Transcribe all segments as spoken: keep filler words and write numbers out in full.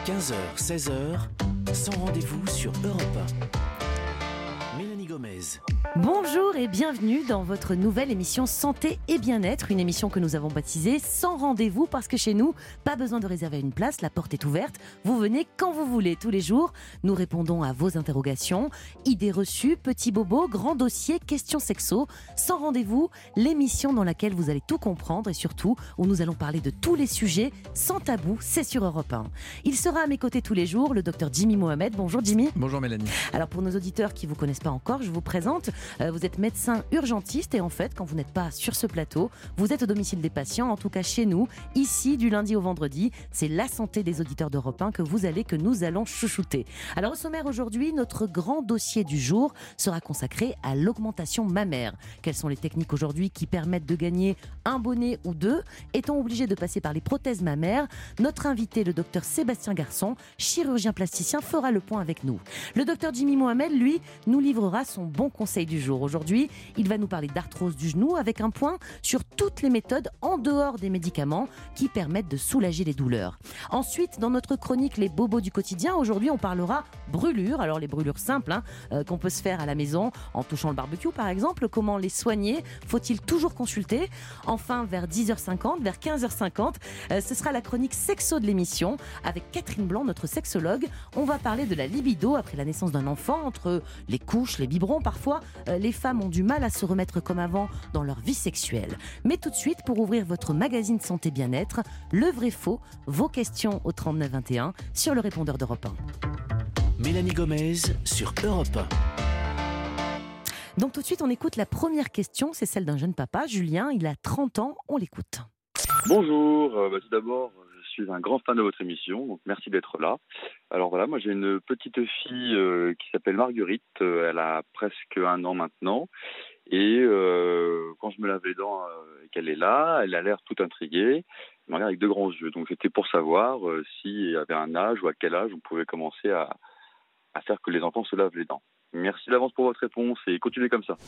quinze heures, seize heures, sans rendez-vous sur Europe un. Mélanie Gomez. Bonjour et bienvenue dans votre nouvelle émission Santé et Bien-être, une émission que nous avons baptisée Sans rendez-vous parce que chez nous, pas besoin de réserver une place, la porte est ouverte, vous venez quand vous voulez tous les jours. Nous répondons à vos interrogations, idées reçues, petits bobos, grands dossiers, questions sexo. Sans rendez-vous, l'émission dans laquelle vous allez tout comprendre et surtout où nous allons parler de tous les sujets sans tabou, c'est sur Europe un. Il sera à mes côtés tous les jours, le docteur Jimmy Mohamed. Bonjour Jimmy. Bonjour Mélanie. Alors pour nos auditeurs qui ne vous connaissent pas encore, je vous présente. Euh, vous êtes médecin urgentiste et en fait, quand vous n'êtes pas sur ce plateau, vous êtes au domicile des patients, en tout cas chez nous, ici du lundi au vendredi. C'est la santé des auditeurs d'Europe un que vous allez, que nous allons chouchouter. Alors au sommaire aujourd'hui, notre grand dossier du jour sera consacré à l'augmentation mammaire. Quelles sont les techniques aujourd'hui qui permettent de gagner un bonnet ou deux? Est-on obligé de passer par les prothèses mammaires? Notre invité, le docteur Sébastien Garçon, chirurgien plasticien, fera le point avec nous. Le docteur Jimmy Mohamed, lui, nous livrera son bon conseil du jour. Aujourd'hui, il va nous parler d'arthrose du genou avec un point sur toutes les méthodes en dehors des médicaments qui permettent de soulager les douleurs. Ensuite, dans notre chronique Les bobos du quotidien, aujourd'hui on parlera brûlures. Alors les brûlures simples hein, euh, qu'on peut se faire à la maison en touchant le barbecue par exemple. Comment les soigner? Faut-il toujours consulter? Enfin, vers dix heures cinquante, vers quinze heures cinquante, euh, ce sera la chronique sexo de l'émission avec Catherine Blanc, notre sexologue. On va parler de la libido après la naissance d'un enfant, entre les couches, les biberons parfois. Euh, les femmes ont du mal à se remettre comme avant dans leur vie sexuelle. Mais tout de suite, pour ouvrir votre magazine Santé Bien-être, le vrai faux, vos questions au trente-neuf vingt et un sur le répondeur d'Europe un. Mélanie Gomez sur Europe un. Donc tout de suite, on écoute la première question, c'est celle d'un jeune papa, Julien, il a trente ans, on l'écoute. Bonjour, euh, bah, tout d'abord, je suis un grand fan de votre émission, donc merci d'être là. Alors voilà, moi j'ai une petite fille euh, qui s'appelle Marguerite, euh, elle a presque un an maintenant, et euh, quand je me lave les dents euh, et qu'elle est là, elle a l'air toute intriguée, elle me regarde avec de grands yeux, donc c'était pour savoir euh, s'il y avait un âge ou à quel âge on pouvait commencer à, à faire que les enfants se lavent les dents. Merci d'avance pour votre réponse et continuez comme ça.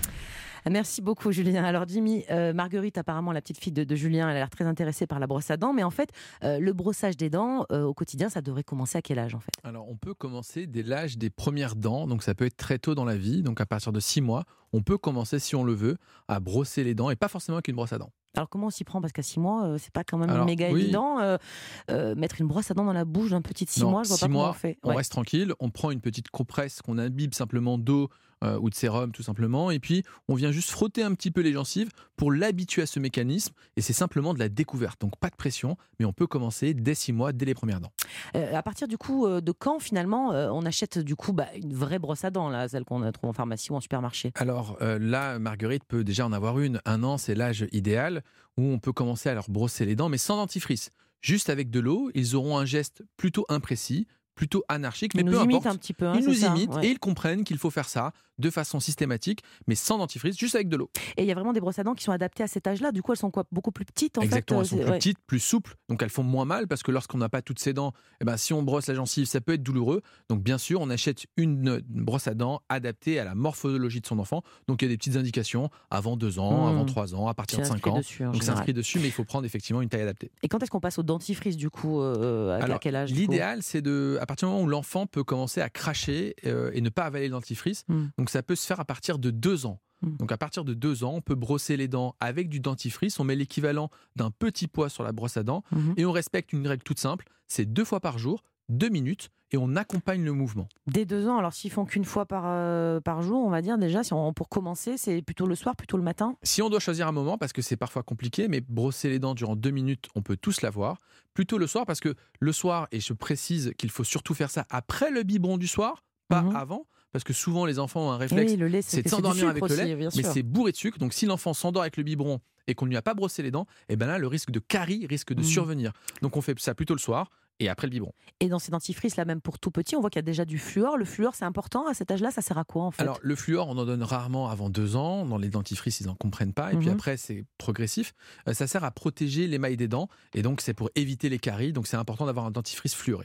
Merci beaucoup Julien. Alors Jimmy, euh, Marguerite, apparemment la petite fille de, de Julien, elle a l'air très intéressée par la brosse à dents, mais en fait, euh, le brossage des dents euh, au quotidien, ça devrait commencer à quel âge en fait? Alors on peut commencer dès l'âge des premières dents, donc ça peut être très tôt dans la vie, donc à partir de six mois, on peut commencer si on le veut à brosser les dents et pas forcément avec une brosse à dents. Alors comment on s'y prend? Parce qu'à six mois, euh, c'est pas quand même Alors, méga oui. évident. Euh, euh, mettre une brosse à dents dans la bouche d'un petit de six Non, mois, je vois six pas comment mois, on fait. on Ouais. reste tranquille, on prend une petite compresse qu'on imbibe simplement d'eau euh, ou de sérum tout simplement, et puis on vient juste frotter un petit peu les gencives pour l'habituer à ce mécanisme, et c'est simplement de la découverte, donc pas de pression, mais on peut commencer dès six mois, dès les premières dents. Euh, à partir du coup euh, de quand finalement euh, on achète du coup bah, une vraie brosse à dents, là, celle qu'on a trouve en pharmacie ou en supermarché? Alors euh, là, Marguerite peut déjà en avoir une. Un an, c'est l'âge idéal où on peut commencer à leur brosser les dents, mais sans dentifrice. Juste avec de l'eau, ils auront un geste plutôt imprécis, plutôt anarchique, mais Ils peu nous imitent importe. un petit peu. Hein, Ils c'est nous ça, imitent ouais. et ils comprennent qu'il faut faire ça de façon systématique, mais sans dentifrice, juste avec de l'eau. Et il y a vraiment des brosses à dents qui sont adaptées à cet âge-là. Du coup, elles sont quoi? Beaucoup plus petites en Exactement, fait. elles sont euh, plus ouais. petites, plus souples, donc elles font moins mal parce que lorsqu'on n'a pas toutes ses dents, eh ben, si on brosse la gencive, ça peut être douloureux. Donc bien sûr, on achète une, une brosse à dents adaptée à la morphologie de son enfant. Donc il y a des petites indications avant deux ans, Mmh. avant trois ans, à partir C'est de cinq inscrit ans. dessus, en Donc c'est général. inscrit dessus, mais il faut prendre effectivement une taille adaptée. Et quand est-ce qu'on passe au dentifrice du coup euh, à, Alors, à quel âge du coup l'idéal, c'est de, à partir du moment où l'enfant peut commencer à cracher euh, et ne pas avaler le dentifrice. Mmh. Donc ça peut se faire à partir de deux ans. Mmh. Donc à partir de deux ans, on peut brosser les dents avec du dentifrice. On met l'équivalent d'un petit poids sur la brosse à dents Mmh. et on respecte une règle toute simple. C'est deux fois par jour, deux minutes, et on accompagne le mouvement. Dès deux ans, alors s'ils font qu'une fois par, euh, par jour, on va dire déjà, si on, pour commencer, c'est plutôt le soir, plutôt le matin? Si on doit choisir un moment, parce que c'est parfois compliqué, mais brosser les dents durant deux minutes, on peut tous l'avoir. Plutôt le soir, parce que le soir, et je précise qu'il faut surtout faire ça après le biberon du soir, pas Mhm. avant, parce que souvent les enfants ont un Eh réflexe, oui, le lait, c'est de du s'endormir sucre avec le aussi, lait, bien mais sûr. c'est bourré de sucre. Donc si l'enfant s'endort avec le biberon et qu'on ne lui a pas brossé les dents, et ben là, le risque de carie risque de Mhm. survenir. Donc on fait ça plutôt le soir et après le biberon. Et dans ces dentifrices, là, même pour tout petit, on voit qu'il y a déjà du fluor. Le fluor, c'est important à cet âge-là, ça sert à quoi en fait? Alors, le fluor, on en donne rarement avant deux ans. Dans les dentifrices, ils n'en comprennent pas. Et puis Mhm. après, c'est progressif. Euh, ça sert à protéger l'émail des dents. Et donc, c'est pour éviter les caries. Donc, c'est important d'avoir un dentifrice fluoré.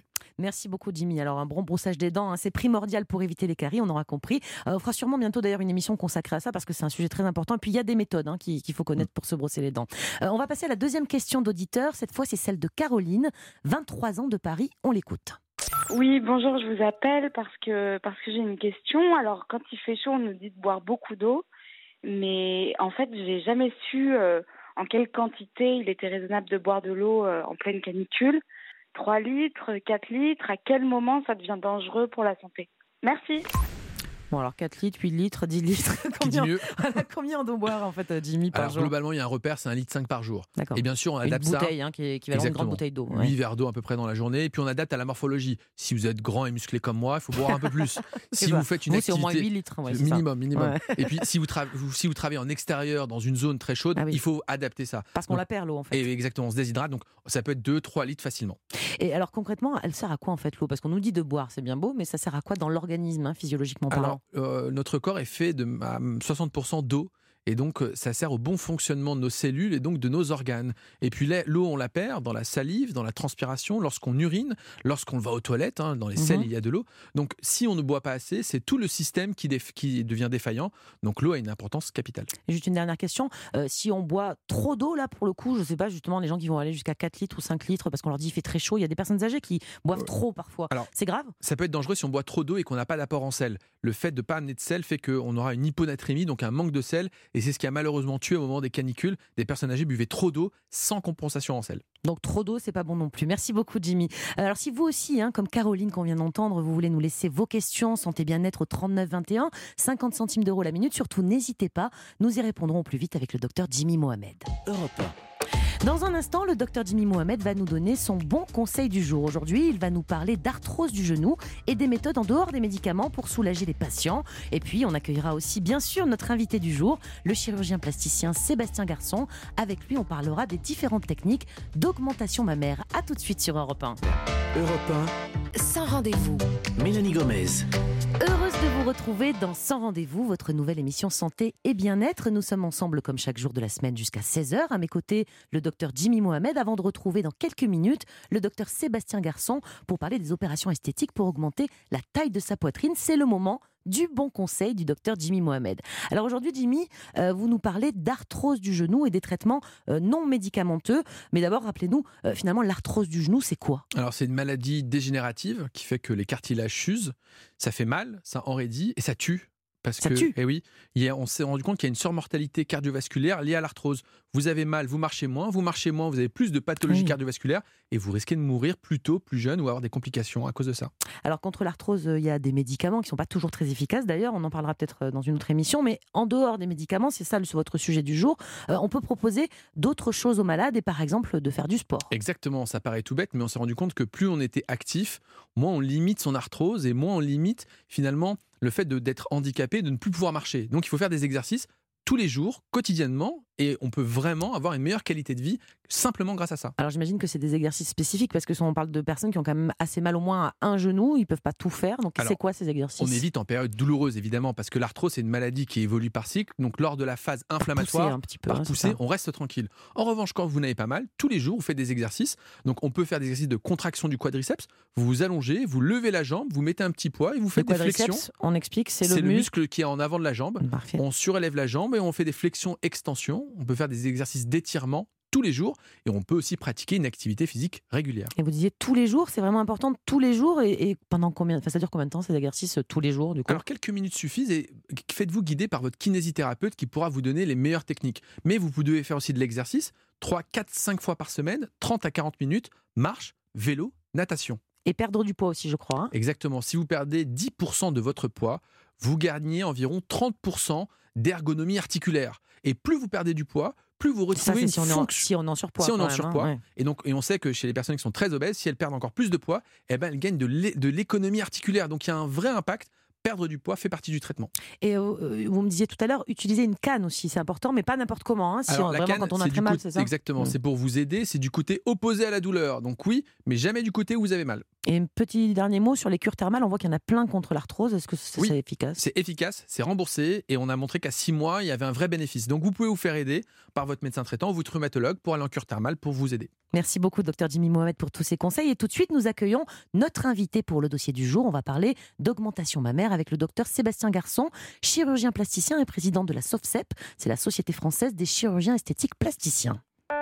Merci beaucoup Jimmy. Alors un bon brossage des dents, hein, c'est primordial pour éviter les caries, on aura compris. Euh, on fera sûrement bientôt d'ailleurs une émission consacrée à ça parce que c'est un sujet très important. Et puis il y a des méthodes hein, qu'il, qu'il faut connaître pour se brosser les dents. Euh, on va passer à la deuxième question d'auditeur. Cette fois c'est celle de Caroline, vingt-trois ans de Paris. On l'écoute. Oui, bonjour, je vous appelle parce que, parce que j'ai une question. Alors quand il fait chaud, on nous dit de boire beaucoup d'eau. Mais en fait, j'ai jamais su euh, en quelle quantité il était raisonnable de boire de l'eau euh, en pleine canicule. trois litres, quatre litres, à quel moment ça devient dangereux pour la santé? Merci. Bon alors quatre litres, huit litres, dix litres, Qui dit combien, mieux. voilà, combien on doit boire en fait Jimmy par Alors jour? globalement, il y a un repère, c'est un litre cinq par jour. D'accord. Et bien sûr, on Une adapte ça. bouteille hein, qui est équivalente à une grande Exactement. bouteille d'eau. huit Ouais. verres d'eau à peu près dans la journée. Et puis on adapte à la morphologie. Si vous êtes grand et musclé comme moi, il faut boire un peu plus. C'est Si ça. vous faites une Vous, c'est au activité moins huit litres. Ouais, c'est minimum, minimum. Ouais. Et puis si vous, tra- vous- si vous travaillez en extérieur dans une zone très chaude, Ah oui. il faut adapter ça. ça. Parce qu'on Donc, la perd l'eau en fait. Et exactement, on se déshydrate. Donc ça peut être deux trois litres facilement. Et alors concrètement, elle sert à quoi en fait l'eau? Parce qu'on nous dit de boire, c'est bien beau, mais ça sert à quoi dans l'organisme, hein, physiologiquement parlant? Alors, euh, notre corps est fait de à soixante pour cent d'eau. Et donc, ça sert au bon fonctionnement de nos cellules et donc de nos organes. Et puis l'eau, on la perd dans la salive, dans la transpiration, lorsqu'on urine, lorsqu'on va aux toilettes, hein, dans les Mhm. selles, il y a de l'eau. Donc, si on ne boit pas assez, c'est tout le système qui, déf- qui devient défaillant. Donc, l'eau a une importance capitale. Et juste une dernière question, euh, si on boit trop d'eau là pour le coup, je sais pas justement les gens qui vont aller jusqu'à quatre litres ou cinq litres parce qu'on leur dit il fait très chaud, il y a des personnes âgées qui boivent Euh, trop parfois. alors, c'est grave? Ça peut être dangereux si on boit trop d'eau et qu'on n'a pas d'apport en sel. Le fait de ne pas amener de sel fait qu'on aura une hyponatrémie, donc un manque de sel. Et c'est ce qui a malheureusement tué au moment des canicules. Des personnes âgées buvaient trop d'eau sans compensation en sel. Donc trop d'eau, c'est pas bon non plus. Merci beaucoup Jimmy. Alors si vous aussi, hein, comme Caroline qu'on vient d'entendre, vous voulez nous laisser vos questions santé bien-être au trente-neuf vingt et un, cinquante centimes d'euros la minute, surtout n'hésitez pas, nous y répondrons au plus vite avec le docteur Jimmy Mohamed. Europe un. Dans un instant, le docteur Jimmy Mohamed va nous donner son bon conseil du jour. Aujourd'hui, il va nous parler d'arthrose du genou et des méthodes en dehors des médicaments pour soulager les patients. Et puis, on accueillera aussi, bien sûr, notre invité du jour, le chirurgien plasticien Sébastien Garçon. Avec lui, on parlera des différentes techniques d'augmentation mammaire. A tout de suite sur Europe un. Europe un, Sans rendez-vous. Mélanie Gomez. Heureuse de vous retrouver dans Sans rendez-vous, votre nouvelle émission santé et bien-être. Nous sommes ensemble comme chaque jour de la semaine jusqu'à seize heures. À mes côtés, le docteur Jimmy Mohamed, avant de retrouver dans quelques minutes le docteur Sébastien Garçon pour parler des opérations esthétiques pour augmenter la taille de sa poitrine. C'est le moment du bon conseil du docteur Jimmy Mohamed. Alors aujourd'hui, Jimmy, euh, vous nous parlez d'arthrose du genou et des traitements euh, non médicamenteux. Mais d'abord, rappelez-nous, euh, finalement, l'arthrose du genou, c'est quoi? Alors, c'est une maladie dégénérative qui fait que les cartilages s'usent, ça fait mal, ça enraidit et ça tue. Parce Ça que, tue. eh oui, il y a- on s'est rendu compte qu'il y a une surmortalité cardiovasculaire liée à l'arthrose. Vous avez mal, vous marchez moins, vous marchez moins, vous avez plus de pathologies Oui. cardiovasculaires et vous risquez de mourir plus tôt, plus jeune ou avoir des complications à cause de ça. Alors contre l'arthrose, euh, il y a des médicaments qui ne sont pas toujours très efficaces. D'ailleurs, on en parlera peut-être euh, dans une autre émission. Mais en dehors des médicaments, c'est ça le- votre sujet du jour, euh, on peut proposer d'autres choses aux malades et par exemple de faire du sport. Exactement, ça paraît tout bête, mais on s'est rendu compte que plus on était actif, moins on limite son arthrose et moins on limite finalement le fait de- d'être handicapé, de ne plus pouvoir marcher. Donc il faut faire des exercices tous les jours, quotidiennement, et on peut vraiment avoir une meilleure qualité de vie simplement grâce à ça. Alors j'imagine que c'est des exercices spécifiques parce que on parle de personnes qui ont quand même assez mal au moins à un genou, ils ne peuvent pas tout faire. Donc Alors, c'est quoi ces exercices? On évite en période douloureuse évidemment parce que l'arthrose c'est une maladie qui évolue par cycle. Donc lors de la phase Pousser inflammatoire, un petit peu, par hein, c'est pousser, ça. on reste tranquille. En revanche, quand vous n'avez pas mal, tous les jours vous faites des exercices. Donc on peut faire des exercices de contraction du quadriceps. Vous vous allongez, vous levez la jambe, vous mettez un petit poids et vous Le faites des quadriceps, flexions. on explique, c'est C'est le, le muscle. muscle qui est en avant de la jambe. Parfait. On surélève la jambe et on fait des flexions-extensions. On peut faire des exercices d'étirement tous les jours et on peut aussi pratiquer une activité physique régulière. Et vous disiez tous les jours, c'est vraiment important tous les jours et, et pendant combien? Enfin, ça dure combien de temps ces exercices euh, tous les jours du coup? Alors quelques minutes suffisent et faites-vous guider par votre kinésithérapeute qui pourra vous donner les meilleures techniques. Mais vous devez faire aussi de l'exercice trois, quatre, cinq fois par semaine, trente à quarante minutes, marche, vélo, natation. Et perdre du poids aussi, je crois. hein. Exactement. Si vous perdez dix pour cent de votre poids, vous gagnez environ trente pour cent d'ergonomie articulaire. Et plus vous perdez du poids, plus vous Ça, retrouvez c'est une si on, est en, fonction. si on est en surpoids. Si on est quand en même, surpoids, hein, ouais. et, donc, et on sait que chez les personnes qui sont très obèses, si elles perdent encore plus de poids, eh ben, elles gagnent de l'é- de l'économie articulaire. Donc il y a un vrai impact. Perdre du poids fait partie du traitement. Et euh, vous me disiez tout à l'heure, utiliser une canne aussi, c'est important, mais pas n'importe comment. hein, si Alors, on, la vraiment canne, quand on a c'est très du mal, côté- c'est ça? Exactement, Mm. c'est pour vous aider, c'est du côté opposé à la douleur. Donc oui, mais jamais du côté où vous avez mal. Et un petit dernier mot sur les cures thermales, on voit qu'il y en a plein contre l'arthrose, est-ce que c'est, Oui, c'est efficace? C'est efficace, c'est remboursé et on a montré qu'à six mois, il y avait un vrai bénéfice. Donc vous pouvez vous faire aider par votre médecin traitant ou votre rhumatologue pour aller en cure thermale pour vous aider. Merci beaucoup, docteur Jimmy Mohamed, pour tous ces conseils. Et tout de suite, nous accueillons notre invité pour le dossier du jour. On va parler d'augmentation mammaire avec le docteur Sébastien Garçon, chirurgien plasticien et président de la SOFCEP. C'est la Société française des chirurgiens esthétiques plasticiens.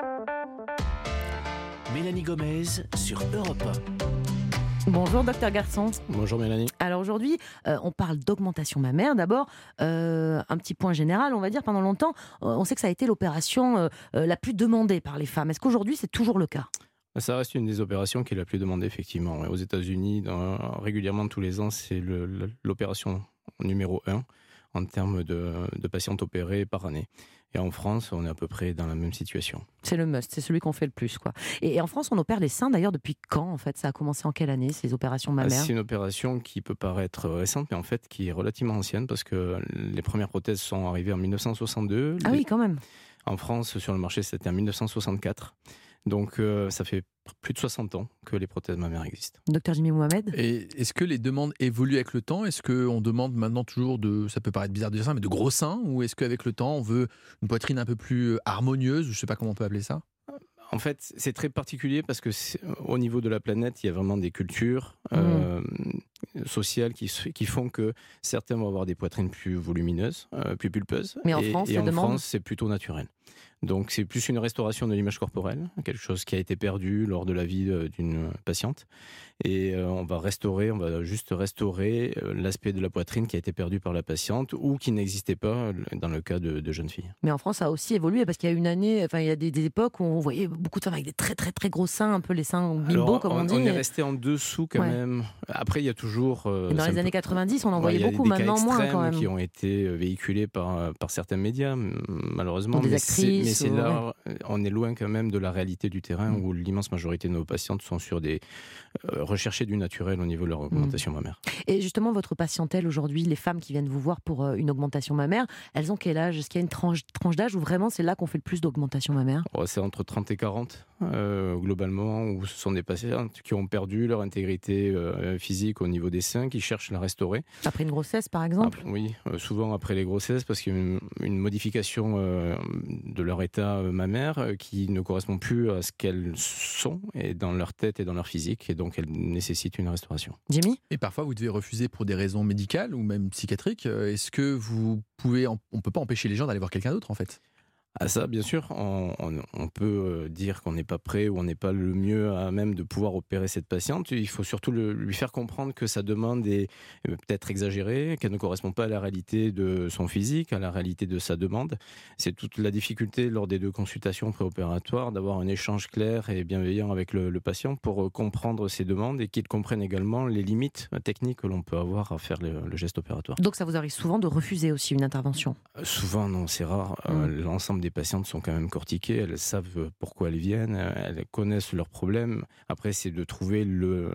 Mélanie Gomez sur Europe un. Bonjour docteur Garçon. Bonjour Mélanie. Alors aujourd'hui, euh, on parle d'augmentation mammaire. D'abord, euh, un petit point général, on va dire, pendant longtemps, euh, on sait que ça a été l'opération euh, euh, la plus demandée par les femmes. Est-ce qu'aujourd'hui, c'est toujours le cas ? Ça reste une des opérations qui est la plus demandée, effectivement. Aux États-Unis, dans, régulièrement tous les ans, c'est le, le, l'opération numéro un en termes de, de patientes opérées par année. Et en France, on est à peu près dans la même situation. C'est le must, c'est celui qu'on fait le plus, quoi. Et, et en France, on opère les seins, d'ailleurs, depuis quand, en fait ? Ça a commencé en quelle année, ces opérations mammaires ? C'est une opération qui peut paraître récente, mais en fait, qui est relativement ancienne, parce que les premières prothèses sont arrivées en dix-neuf cent soixante-deux. Ah les... oui, quand même. En France, sur le marché, c'était en dix-neuf cent soixante-quatre. Donc, euh, ça fait plus de soixante ans que les prothèses mammaires existent. Docteur Jimmy Mohamed ? Et est-ce que les demandes évoluent avec le temps ? Est-ce qu'on demande maintenant toujours de, ça peut paraître bizarre de dire ça, mais de gros seins ? Ou est-ce qu'avec le temps, on veut une poitrine un peu plus harmonieuse ? Je ne sais pas comment on peut appeler ça. En fait, c'est très particulier parce que au niveau de la planète, il y a vraiment des cultures mmh. euh, sociales qui, qui font que certains vont avoir des poitrines plus volumineuses, euh, plus pulpeuses. Mais en et, France, et la en demande... France, c'est plutôt naturel. Donc c'est plus une restauration de l'image corporelle, quelque chose qui a été perdu lors de la vie d'une patiente. Et euh, on va restaurer, on va juste restaurer euh, l'aspect de la poitrine qui a été perdu par la patiente ou qui n'existait pas dans le cas de, de jeunes filles. Mais en France, ça a aussi évolué parce qu'il y a une année, enfin il y a des, des époques où on voyait beaucoup de femmes avec des très très très gros seins, un peu les seins bimbo comme on, on dit. On est et... resté en dessous quand ouais. même. Après, il y a toujours. Euh, et dans les années peu... quatre-vingt-dix, on en ouais, voyait beaucoup, maintenant moins quand même. Qui ont été véhiculés par par certains médias, malheureusement. Ou des mais actrices. C'est, mais c'est ou... là, on est loin quand même de la réalité du terrain mmh. où l'immense majorité de nos patientes sont sur des euh, recherchées du naturel au niveau de leur augmentation mmh. mammaire. Et justement, votre patientèle aujourd'hui, les femmes qui viennent vous voir pour euh, une augmentation mammaire, elles ont quel âge ? Est-ce qu'il y a une tranche, tranche d'âge où vraiment c'est là qu'on fait le plus d'augmentation mammaire ? oh, C'est entre trente et quarante, euh, globalement, où ce sont des patientes qui ont perdu leur intégrité euh, physique au niveau des seins, qui cherchent à la restaurer. Après une grossesse, par exemple ? après, Oui, euh, souvent après les grossesses, parce qu'il y a une, une modification euh, de leur état euh, mammaire euh, qui ne correspond plus à ce qu'elles sont, et dans leur tête et dans leur physique, et donc elles nécessitent une restauration. Jimmy ? Et parfois, vous devez refuser pour des raisons médicales ou même psychiatriques. Est-ce que vous pouvez, on ne peut pas empêcher les gens d'aller voir quelqu'un d'autre, en fait ? Ah ça, bien sûr, on, on, on peut dire qu'on n'est pas prêt ou on n'est pas le mieux à même de pouvoir opérer cette patiente. Il faut surtout le, lui faire comprendre que sa demande est peut-être exagérée, qu'elle ne correspond pas à la réalité de son physique, à la réalité de sa demande. C'est toute la difficulté lors des deux consultations préopératoires d'avoir un échange clair et bienveillant avec le, le patient pour comprendre ses demandes et qu'il comprenne également les limites techniques que l'on peut avoir à faire le, le geste opératoire. Donc ça vous arrive souvent de refuser aussi une intervention ? euh, Souvent, non, c'est rare. Mmh. Euh, l'ensemble des patientes sont quand même cortiquées, elles savent pourquoi elles viennent, elles connaissent leurs problèmes. Après, c'est de trouver le,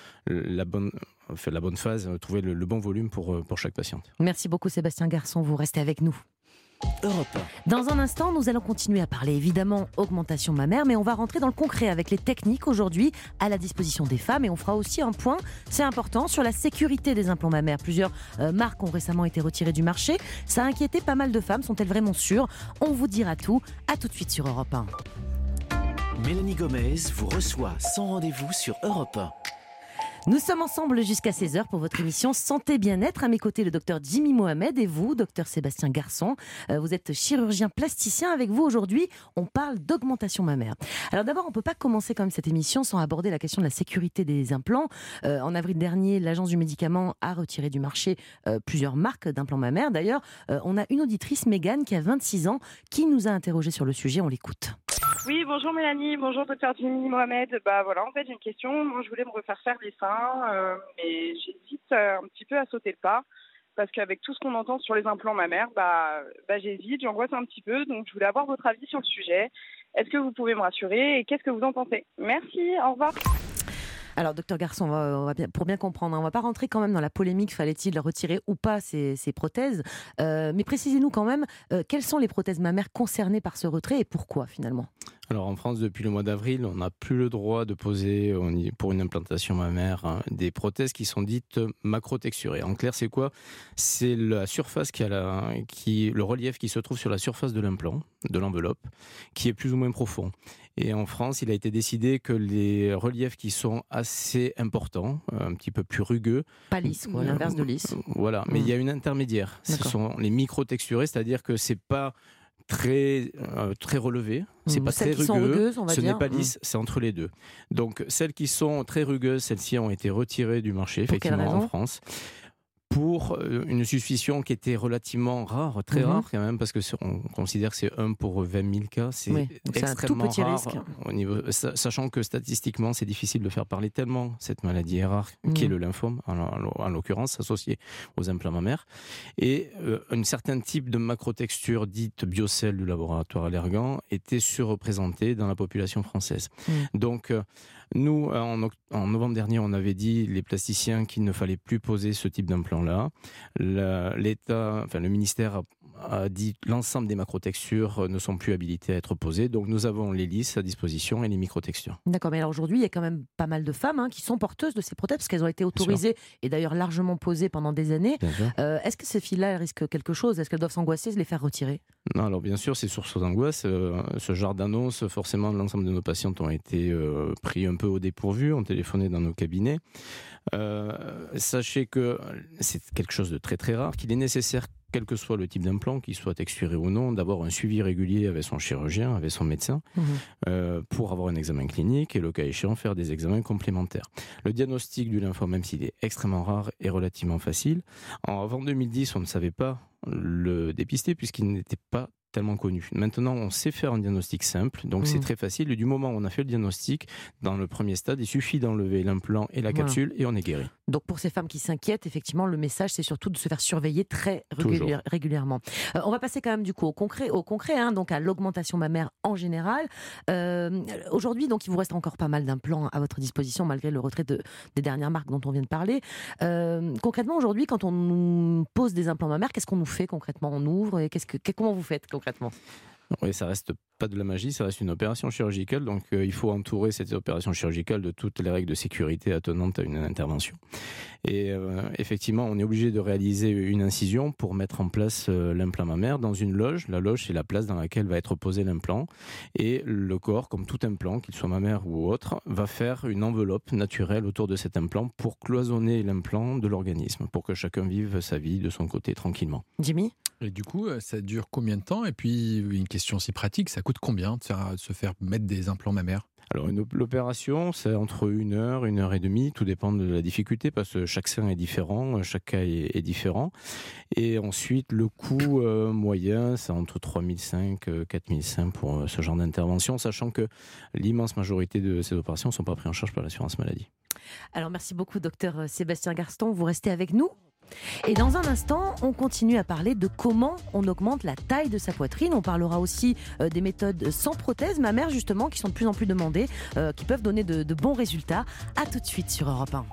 la, bonne, enfin, la bonne phase, trouver le, le bon volume pour, pour chaque patiente. Merci beaucoup Sébastien Garçon, vous restez avec nous. Europe. Dans un instant, nous allons continuer à parler évidemment augmentation mammaire, mais on va rentrer dans le concret avec les techniques aujourd'hui à la disposition des femmes et on fera aussi un point, c'est important, sur la sécurité des implants mammaires. Plusieurs euh, marques ont récemment été retirées du marché. Ça a inquiété pas mal de femmes, sont-elles vraiment sûres ? On vous dira tout, à tout de suite sur Europe un. Mélanie Gomez vous reçoit sans rendez-vous sur Europe un. Nous sommes ensemble jusqu'à seize heures pour votre émission Santé Bien-être. À mes côtés, le docteur Jimmy Mohamed et vous, docteur Sébastien Garçon. Euh, vous êtes chirurgien plasticien. Avec vous aujourd'hui, on parle d'augmentation mammaire. Alors d'abord, on ne peut pas commencer comme cette émission sans aborder la question de la sécurité des implants. Euh, en avril dernier, l'Agence du médicament a retiré du marché euh, plusieurs marques d'implants mammaires. D'ailleurs, euh, on a une auditrice, Mégane, qui a vingt-six ans, qui nous a interrogé sur le sujet. On l'écoute. Oui, bonjour Mélanie, bonjour docteur Jimmy Mohamed. Bah voilà, en fait j'ai une question. Moi je voulais me refaire faire les seins, euh, mais j'hésite euh, un petit peu à sauter le pas parce qu'avec tout ce qu'on entend sur les implants mammaires, bah, bah j'hésite, j'angoisse un petit peu. Donc je voulais avoir votre avis sur le sujet. Est-ce que vous pouvez me rassurer et qu'est-ce que vous en pensez ? Merci, au revoir. Alors, docteur Garçon, on va, on va bien, pour bien comprendre, on ne va pas rentrer quand même dans la polémique, fallait-il retirer ou pas ces, ces prothèses, euh, mais précisez-nous quand même, euh, quelles sont les prothèses mammaires concernées par ce retrait et pourquoi finalement ? Alors en France, depuis le mois d'avril, on n'a plus le droit de poser pour une implantation mammaire hein, des prothèses qui sont dites macrotexturées. En clair, c'est quoi ? C'est la surface qui a la, qui, le relief qui se trouve sur la surface de l'implant, de l'enveloppe, qui est plus ou moins profond. Et en France, il a été décidé que les reliefs qui sont assez importants, un petit peu plus rugueux... Pas lisse, quoi, l'inverse de lisse. Voilà, mais mmh. il y a une intermédiaire. D'accord. Ce sont les microtexturés, c'est-à-dire que c'est pas... très euh, très relevé, c'est mmh, pas très rugueux, rugueuses, on va ce dire. n'est pas lisse, mmh. c'est entre les deux. Donc celles qui sont très rugueuses, celles-ci ont été retirées du marché pour effectivement en France pour une suspicion qui était relativement rare, très mmh. rare quand même, parce que on considère que c'est un pour vingt mille cas, c'est oui, extrêmement c'est un tout petit rare risque. Au niveau, sachant que statistiquement c'est difficile de faire parler tellement cette maladie est rare, mmh. qui est le lymphome en, en l'occurrence associé aux implants mammaires, et euh, un certain type de macrotexture dite biocell du laboratoire Allergan était surreprésenté dans la population française. Mmh. Donc euh, nous, en, en novembre dernier, on avait dit les plasticiens qu'il ne fallait plus poser ce type d'implant-là. La, L'État, enfin le ministère a, a dit que l'ensemble des macrotextures ne sont plus habilitées à être posées. Donc nous avons les lisses à disposition et les microtextures. D'accord, mais alors aujourd'hui, il y a quand même pas mal de femmes hein, qui sont porteuses de ces prothèses parce qu'elles ont été autorisées et d'ailleurs largement posées pendant des années. Euh, est-ce que ces filles-là risquent quelque chose ? Est-ce qu'elles doivent s'angoisser de les faire retirer ? Non, alors bien sûr, c'est source d'angoisse. Euh, ce genre d'annonce, forcément, l'ensemble de nos patientes ont été euh, pris un peu au dépourvu, ont téléphoné dans nos cabinets. Euh, sachez que c'est quelque chose de très très rare, qu'il est nécessaire, quel que soit le type d'implant, qu'il soit texturé ou non, d'avoir un suivi régulier avec son chirurgien, avec son médecin, mmh. euh, pour avoir un examen clinique et le cas échéant faire des examens complémentaires. Le diagnostic du lymphome, même s'il est extrêmement rare, est relativement facile. En, avant deux mille dix, on ne savait pas le dépister puisqu'il n'était pas tellement connu. Maintenant, on sait faire un diagnostic simple, donc mmh. c'est très facile. Et du moment où on a fait le diagnostic, dans le premier stade, il suffit d'enlever l'implant et la capsule voilà. et on est guéri. Donc pour ces femmes qui s'inquiètent, effectivement, le message, c'est surtout de se faire surveiller très régulière, régulièrement. Euh, on va passer quand même du coup au concret, au concret hein, donc à l'augmentation mammaire en général. Euh, aujourd'hui, donc, il vous reste encore pas mal d'implants à votre disposition, malgré le retrait de, des dernières marques dont on vient de parler. Euh, concrètement, aujourd'hui, quand on nous pose des implants mammaires, qu'est-ce qu'on nous fait concrètement ? On ouvre et qu'est-ce que, comment vous faites concrètement ? Oui, ça reste pas de la magie, ça reste une opération chirurgicale, donc euh, il faut entourer cette opération chirurgicale de toutes les règles de sécurité attenantes à une intervention. Et euh, effectivement, on est obligé de réaliser une incision pour mettre en place euh, l'implant mammaire dans une loge. La loge, c'est la place dans laquelle va être posé l'implant. Et le corps, comme tout implant, qu'il soit mammaire ou autre, va faire une enveloppe naturelle autour de cet implant pour cloisonner l'implant de l'organisme, pour que chacun vive sa vie de son côté tranquillement. Jimmy ? Et du coup, ça dure combien de temps ? Et puis, une question aussi pratique, ça coûte combien de se faire mettre des implants mammaires ? Alors une, l'opération, c'est entre une heure, une heure et demie, tout dépend de la difficulté parce que chaque sein est différent, chaque cas est, est différent. Et ensuite, le coût euh, moyen, c'est entre trois mille cinq cents, quatre mille cinq cents pour ce genre d'intervention, sachant que l'immense majorité de ces opérations ne sont pas prises en charge par l'assurance maladie. Alors merci beaucoup, docteur Sébastien Garston, vous restez avec nous. Et dans un instant, on continue à parler de comment on augmente la taille de sa poitrine. On parlera aussi euh, des méthodes sans prothèse mammaire, justement, qui sont de plus en plus demandées, euh, qui peuvent donner de, de bons résultats. A tout de suite sur Europe un.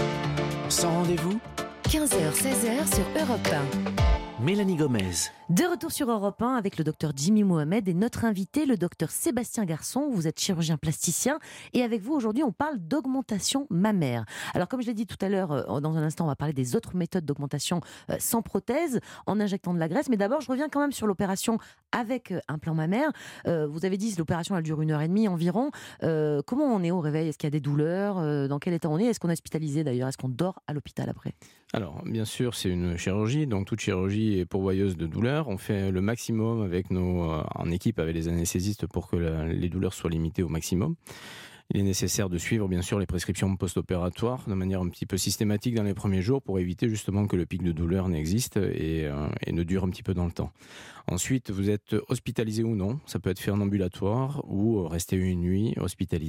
Sans rendez-vous, quinze heures seize heures sur Europe un. Mélanie Gomez. De retour sur Europe un avec le docteur Jimmy Mohamed et notre invité, le docteur Sébastien Garston. Vous êtes chirurgien plasticien et avec vous aujourd'hui, on parle d'augmentation mammaire. Alors comme je l'ai dit tout à l'heure, dans un instant, on va parler des autres méthodes d'augmentation sans prothèse, en injectant de la graisse. Mais d'abord, je reviens quand même sur l'opération avec implant mammaire. Euh, vous avez dit que l'opération elle dure une heure et demie environ. Euh, comment on est au réveil ? Est-ce qu'il y a des douleurs ? euh, Dans quel état on est ? Est-ce qu'on est hospitalisé d'ailleurs ? Est-ce qu'on dort à l'hôpital après ? Alors, bien sûr, c'est une chirurgie, donc toute chirurgie est pourvoyeuse de douleurs. On fait le maximum avec nos, euh, en équipe avec les anesthésistes pour que la, les douleurs soient limitées au maximum. Il est nécessaire de suivre, bien sûr, les prescriptions post-opératoires de manière un petit peu systématique dans les premiers jours pour éviter justement que le pic de douleur n'existe et, euh, et ne dure un petit peu dans le temps. Ensuite, vous êtes hospitalisé ou non. Ça peut être fait en ambulatoire ou rester une nuit hospitalisé.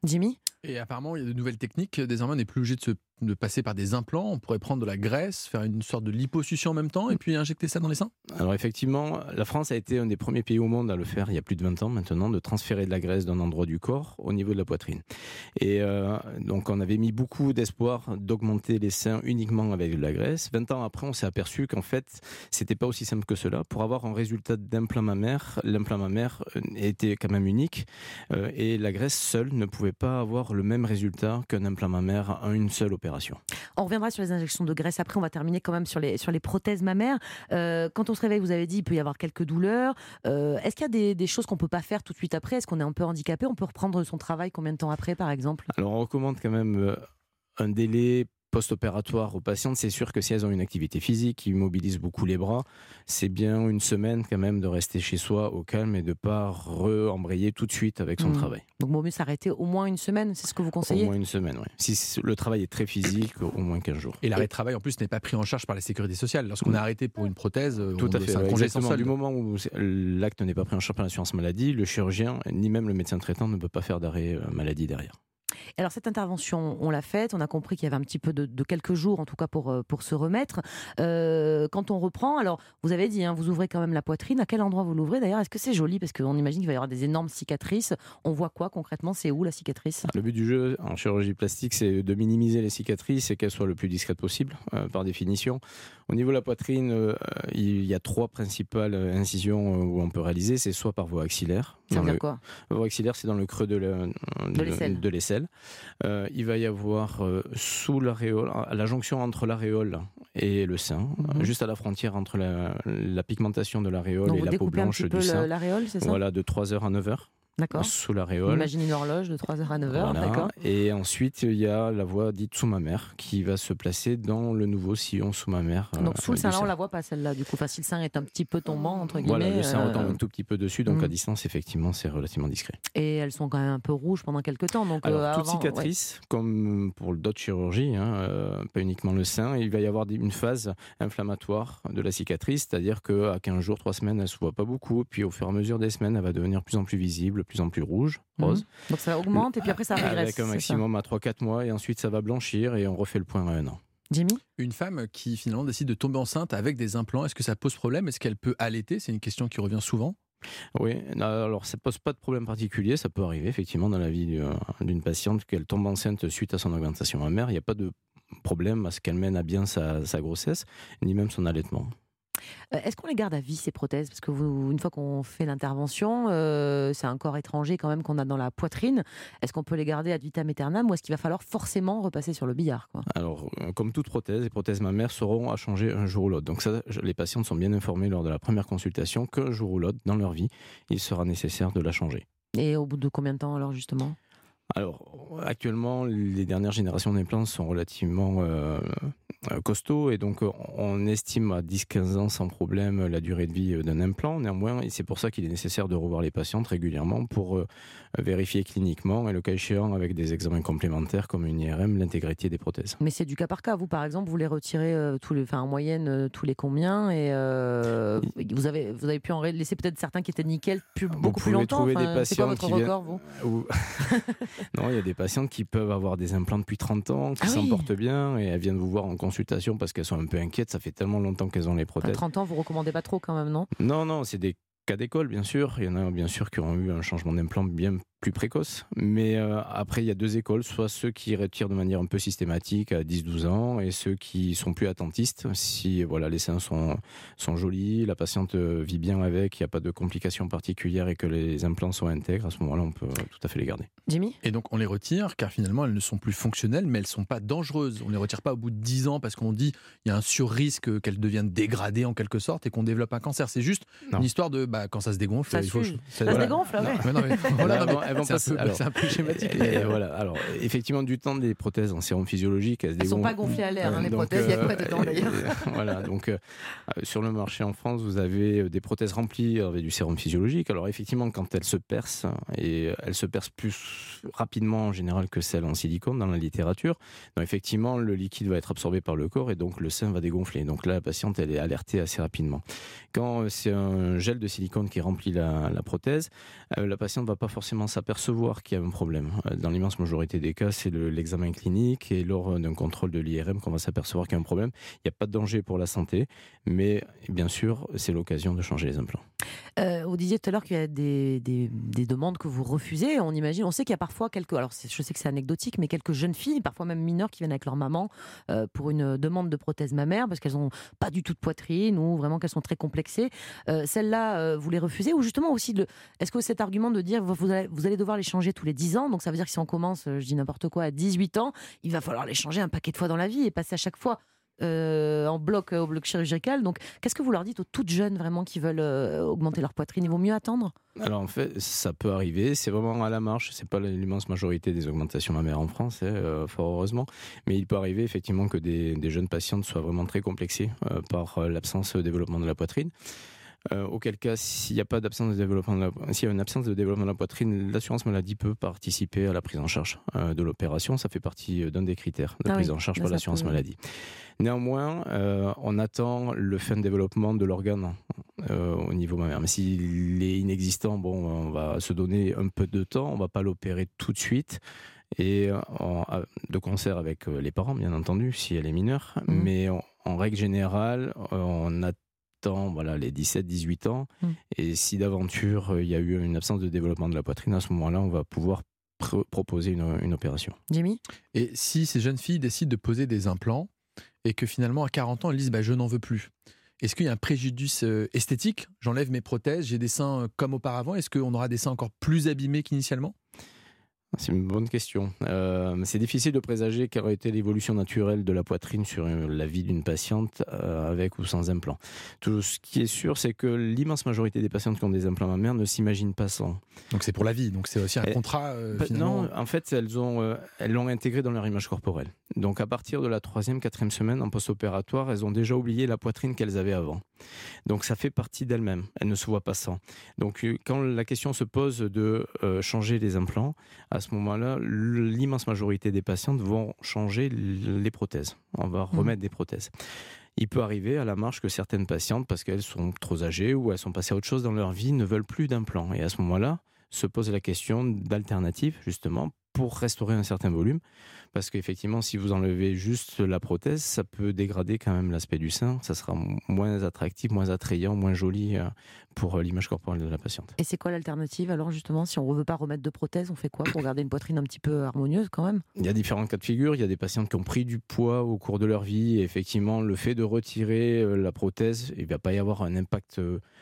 Jimmy ? Et apparemment, il y a de nouvelles techniques. Désormais, on n'est plus obligé de, se, de passer par des implants. On pourrait prendre de la graisse, faire une sorte de liposuction en même temps et puis injecter ça dans les seins. Alors effectivement, la France a été un des premiers pays au monde à le faire il y a plus de vingt ans maintenant, de transférer de la graisse d'un endroit du corps au niveau de la poitrine. Et euh, donc on avait mis beaucoup d'espoir d'augmenter les seins uniquement avec de la graisse. vingt ans après, on s'est aperçu qu'en fait, c'était pas aussi simple que cela. Pour avoir un résultat d'implant mammaire, l'implant mammaire était quand même unique euh, et la graisse seule ne pouvait pas avoir le même résultat qu'un implant mammaire en une seule opération. On reviendra sur les injections de graisse après, on va terminer quand même sur les, sur les prothèses mammaires. Euh, quand on se réveille, vous avez dit, il peut y avoir quelques douleurs. Euh, est-ce qu'il y a des, des choses qu'on ne peut pas faire tout de suite après ? Est-ce qu'on est un peu handicapé ? On peut reprendre son travail combien de temps après, par exemple ? Alors on recommande quand même un délai post-opératoire aux patientes. C'est sûr que si elles ont une activité physique qui mobilise beaucoup les bras, c'est bien une semaine quand même de rester chez soi au calme et de ne pas re-embrayer tout de suite avec son mmh. travail. Donc il vaut mieux s'arrêter au moins une semaine, c'est ce que vous conseillez ? Au moins une semaine, oui. Si le travail est très physique, au moins quinze jours. Et l'arrêt de travail en plus n'est pas pris en charge par la sécurité sociale. Lorsqu'on mmh. est arrêté pour une prothèse, tout on à fait, c'est un ouais, congé sans solde. Du moment où l'acte n'est pas pris en charge par l'assurance maladie, le chirurgien ni même le médecin traitant ne peut pas faire d'arrêt maladie derrière. Alors cette intervention, on l'a faite, on a compris qu'il y avait un petit peu de, de quelques jours en tout cas pour, pour se remettre. Euh, quand on reprend, alors vous avez dit, hein, vous ouvrez quand même la poitrine, à quel endroit vous l'ouvrez d'ailleurs ? Est-ce que c'est joli ? Parce qu'on imagine qu'il va y avoir des énormes cicatrices. On voit quoi concrètement ? C'est où la cicatrice ? Le but du jeu en chirurgie plastique, c'est de minimiser les cicatrices et qu'elles soient le plus discrètes possible, euh, par définition. Au niveau de la poitrine, euh, il y a trois principales incisions où on peut réaliser. C'est soit par voie axillaire. Ça veut dire le... quoi ? Voie axillaire, c'est dans le creux de, le... de, de l'aisselle. De l'aisselle. Euh, il va y avoir euh, sous l'aréole, à la jonction entre l'aréole et le sein, mmh. juste à la frontière entre la, la pigmentation de l'aréole Donc et la peau blanche un petit du peu sein. L'aréole, c'est ça ? Voilà, de trois heures à neuf heures. D'accord. Sous l'aréole. Imagine une horloge de trois heures à neuf heures, voilà. D'accord. Et ensuite, il y a la voie dite sous-mammaire qui va se placer dans le nouveau sillon sous-mammaire. Donc euh, sous le sein, là, on la voit pas celle-là. Du coup, enfin, si le sein est un petit peu tombant, entre guillemets. Voilà, le sein euh... retombe un tout petit peu dessus, donc mmh. à distance, effectivement, c'est relativement discret. Et elles sont quand même un peu rouges pendant quelques temps. Donc, Alors, euh, toute avant, cicatrice, ouais. comme pour d'autres chirurgies, hein, euh, pas uniquement le sein, il va y avoir une phase inflammatoire de la cicatrice, c'est-à-dire qu'à quinze jours, trois semaines, elle ne se voit pas beaucoup, puis au fur et à mesure des semaines, elle va devenir de plus en plus visible, de plus en plus rouge. Rose. Mmh. Donc ça augmente et puis après ça régresse. Avec un maximum à trois quatre mois et ensuite ça va blanchir et on refait le point à un an. Jimmy ? Une femme qui finalement décide de tomber enceinte avec des implants, est-ce que ça pose problème ? Est-ce qu'elle peut allaiter ? C'est une question qui revient souvent. Oui, alors ça ne pose pas de problème particulier, ça peut arriver effectivement dans la vie d'une patiente qu'elle tombe enceinte suite à son augmentation mammaire. Il n'y a pas de problème à ce qu'elle mène à bien sa, sa grossesse, ni même son allaitement. Est-ce qu'on les garde à vie, ces prothèses ? Parce que vous, une fois qu'on fait l'intervention, euh, c'est un corps étranger quand même qu'on a dans la poitrine. Est-ce qu'on peut les garder ad vitam aeternam ou est-ce qu'il va falloir forcément repasser sur le billard, quoi ? Alors, comme toute prothèse, les prothèses mammaires seront à changer un jour ou l'autre. Donc ça, les patientes sont bien informées lors de la première consultation qu'un jour ou l'autre, dans leur vie, il sera nécessaire de la changer. Et au bout de combien de temps alors justement ? Alors, actuellement, les dernières générations d'implants sont relativement euh, costauds et donc on estime à dix à quinze ans sans problème la durée de vie d'un implant. Néanmoins, et c'est pour ça qu'il est nécessaire de revoir les patientes régulièrement pour euh, vérifier cliniquement et le cas échéant avec des examens complémentaires comme une I R M, l'intégrité des prothèses. Mais c'est du cas par cas. Vous, par exemple, vous les retirez euh, tous les, enfin, en moyenne euh, tous les combien et euh, vous, avez, vous avez pu en laisser peut-être certains qui étaient nickel plus, beaucoup plus longtemps. Enfin, c'est quoi votre record, vous ? Non, il y a des patientes qui peuvent avoir des implants depuis trente ans, qui ah s'en oui. portent bien et elles viennent vous voir en consultation parce qu'elles sont un peu inquiètes. Ça fait tellement longtemps qu'elles ont les prothèses. À trente ans, vous recommandez pas trop quand même, non ? Non, non, c'est des cas d'école, bien sûr. Il y en a bien sûr qui ont eu un changement d'implant bien plus précoce. Mais euh, après, il y a deux écoles. Soit ceux qui retirent de manière un peu systématique à dix à douze ans et ceux qui sont plus attentistes. Si voilà, les seins sont, sont jolis, la patiente vit bien avec, il n'y a pas de complications particulières et que les implants sont intègres, à ce moment-là, on peut tout à fait les garder. Jimmy ? Et donc, on les retire car finalement, elles ne sont plus fonctionnelles, mais elles ne sont pas dangereuses. On ne les retire pas au bout de dix ans parce qu'on dit qu'il y a un sur-risque qu'elles deviennent dégradées en quelque sorte et qu'on développe un cancer. C'est juste non. une histoire de bah, quand ça se dégonfle. Ça, il faut, ça, ça se voilà. dégonfle, ouais. Non, non, mais, voilà, non, mais Elles vont c'est, passer, un peu, alors, c'est un peu schématique. Et, et voilà. Alors, effectivement, du temps des prothèses en sérum physiologique, elles ne sont pas gonflées à l'air, hein, les donc, prothèses. Il y a quoi euh, dedans d'ailleurs ? Voilà. Donc, euh, sur le marché en France, vous avez des prothèses remplies avec du sérum physiologique. Alors, effectivement, quand elles se percent, et elles se percent plus rapidement en général que celles en silicone dans la littérature, donc effectivement, le liquide va être absorbé par le corps et donc le sein va dégonfler. Donc là, la patiente, elle est alertée assez rapidement. Quand c'est un gel de silicone qui remplit la, la prothèse, euh, la patiente ne va pas forcément s'apercevoir qu'il y a un problème. Dans l'immense majorité des cas, c'est le, l'examen clinique et lors d'un contrôle de l'I R M qu'on va s'apercevoir qu'il y a un problème. Il n'y a pas de danger pour la santé, mais bien sûr, c'est l'occasion de changer les implants. Euh, vous disiez tout à l'heure qu'il y a des, des, des demandes que vous refusez. On imagine, on sait qu'il y a parfois quelques, alors c'est, je sais que c'est anecdotique, mais quelques jeunes filles, parfois même mineures, qui viennent avec leur maman euh, pour une demande de prothèse mammaire parce qu'elles n'ont pas du tout de poitrine ou vraiment qu'elles sont très complexées. Euh, celles-là, euh, vous les refusez ou justement aussi, le, est-ce que cet argument de dire vous allez, vous allez devoir les changer tous les dix ans, donc ça veut dire que si on commence, je dis n'importe quoi, à dix-huit ans, il va falloir les changer un paquet de fois dans la vie et passer à chaque fois Euh, en bloc euh, au bloc chirurgical. Donc, qu'est-ce que vous leur dites aux toutes jeunes vraiment qui veulent euh, augmenter leur poitrine? Il vaut mieux attendre? Alors en fait, ça peut arriver, c'est vraiment à la marge, c'est pas l'immense majorité des augmentations mammaires en France, hein, euh, fort heureusement, mais il peut arriver effectivement que des, des jeunes patientes soient vraiment très complexées euh, par euh, l'absence de développement de la poitrine. Euh, auquel cas, s'il n'y a pas d'absence de développement, de la, s'il y a une absence de développement de la poitrine, l'assurance maladie peut participer à la prise en charge euh, de l'opération. Ça fait partie d'un des critères de ah prise oui, en charge par l'assurance peut... maladie. Néanmoins, euh, on attend le fin développement de l'organe euh, au niveau mammaire. Mais s'il est inexistant, bon, on va se donner un peu de temps. On ne va pas l'opérer tout de suite. Et en, de concert avec les parents, bien entendu, si elle est mineure. Mmh. Mais en, en règle générale, on attend voilà, les dix-sept dix-huit ans. Mmh. Et si d'aventure il y a eu une absence de développement de la poitrine, à ce moment-là, on va pouvoir pr- proposer une, une opération. Jimmy ? Et si ces jeunes filles décident de poser des implants et que finalement à quarante ans, elles disent bah, « je n'en veux plus », est-ce qu'il y a un préjudice euh, esthétique ? J'enlève mes prothèses, j'ai des seins comme auparavant. Est-ce qu'on aura des seins encore plus abîmés qu'initialement ? C'est une bonne question. Euh, c'est difficile de présager quelle aurait été l'évolution naturelle de la poitrine sur la vie d'une patiente euh, avec ou sans implant. Tout ce qui est sûr, c'est que l'immense majorité des patientes qui ont des implants mammaires ne s'imaginent pas sans. Donc c'est pour la vie, donc c'est aussi un Et, contrat euh, finalement. Non, en fait, elles, ont, euh, elles l'ont intégré dans leur image corporelle. Donc à partir de la troisième, quatrième semaine en post-opératoire, elles ont déjà oublié la poitrine qu'elles avaient avant. Donc ça fait partie d'elles-mêmes. Elles ne se voient pas sans. Donc quand la question se pose de euh, changer les implants, à ce moment-là, l'immense majorité des patientes vont changer les prothèses. On va remettre mmh. des prothèses. Il peut arriver à la marge que certaines patientes, parce qu'elles sont trop âgées ou elles sont passées à autre chose dans leur vie, ne veulent plus d'implants. Et à ce moment-là, se pose la question d'alternatives, justement, pour restaurer un certain volume. Parce qu'effectivement, si vous enlevez juste la prothèse, ça peut dégrader quand même l'aspect du sein. Ça sera moins attractif, moins attrayant, moins joli pour l'image corporelle de la patiente. Et c'est quoi l'alternative alors justement? Si on ne veut pas remettre de prothèse, on fait quoi pour garder une poitrine un petit peu harmonieuse quand même? Il y a différents cas de figure. Il y a des patientes qui ont pris du poids au cours de leur vie. Et effectivement, le fait de retirer la prothèse, il ne va pas y avoir un impact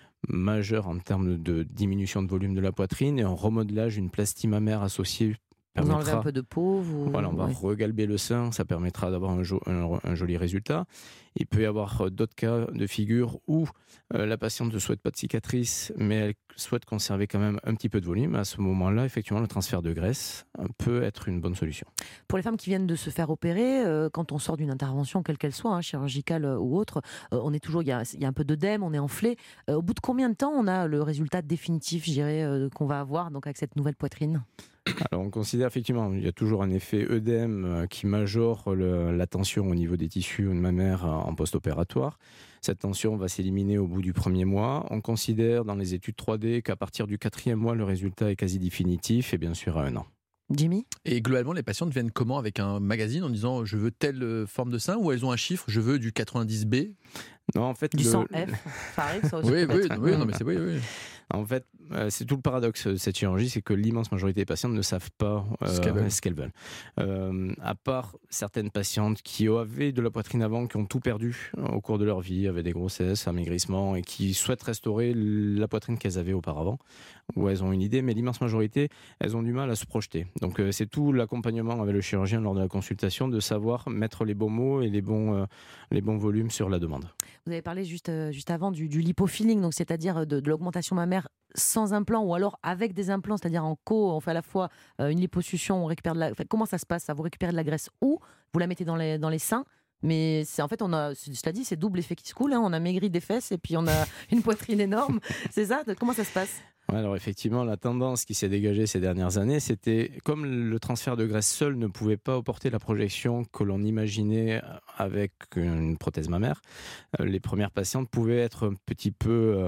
majeur en termes de diminution de volume de la poitrine et un remodelage, une plastie mammaire associée. Vous enlevez un peu de peau, vous... Voilà, on va ouais. regalber le sein, ça permettra d'avoir un, jo- un, un joli résultat. Il peut y avoir d'autres cas de figure où euh, la patiente ne souhaite pas de cicatrice, mais elle souhaite conserver quand même un petit peu de volume. À ce moment-là, effectivement, le transfert de graisse peut être une bonne solution. Pour les femmes qui viennent de se faire opérer, euh, quand on sort d'une intervention, quelle qu'elle soit, hein, chirurgicale euh, ou autre, euh, on est toujours, il y a, y a un peu d'œdème, on est enflé. Euh, au bout de combien de temps on a le résultat définitif, je dirais, euh, qu'on va avoir donc avec cette nouvelle poitrine? Alors on considère effectivement il y a toujours un effet œdème qui majore le, la tension au niveau des tissus mammaires en post-opératoire. Cette tension va s'éliminer au bout du premier mois. On considère dans les études trois D qu'à partir du quatrième mois, le résultat est quasi définitif et bien sûr à un an. Jimmy ? Et globalement, les patientes viennent comment? Avec un magazine en disant je veux telle forme de sein, ou elles ont un chiffre, je veux du quatre-vingt-dix B? Non, en fait, du le... cent F, ça arrive ça aussi. Oui, oui, oui, non, mais c'est oui, oui. En fait, euh, c'est tout le paradoxe de cette chirurgie, c'est que l'immense majorité des patientes ne savent pas euh, ce qu'elles veulent. Ce qu'elles veulent. Euh, à part certaines patientes qui avaient de la poitrine avant, qui ont tout perdu au cours de leur vie, avaient des grossesses, un maigrissement, et qui souhaitent restaurer la poitrine qu'elles avaient auparavant, où elles ont une idée, mais l'immense majorité, elles ont du mal à se projeter. Donc euh, c'est tout l'accompagnement avec le chirurgien lors de la consultation, de savoir mettre les bons mots et les bons, euh, les bons volumes sur la demande. Vous avez parlé juste, euh, juste avant du, du lipofilling, donc c'est-à-dire de, de l'augmentation mammaire sans implant ou alors avec des implants, c'est-à-dire en co, on fait à la fois euh, une liposuction, on récupère de la... Enfin, comment ça se passe ça? Vous récupérez de la graisse ou vous la mettez dans les, dans les seins? Mais c'est en fait, on a, cela dit, c'est double effet qui se coule. Hein. On a maigri des fesses et puis on a une poitrine énorme. C'est ça? Comment ça se passe? Alors effectivement, la tendance qui s'est dégagée ces dernières années, c'était comme le transfert de graisse seul ne pouvait pas apporter la projection que l'on imaginait avec une prothèse mammaire, les premières patientes pouvaient être un petit peu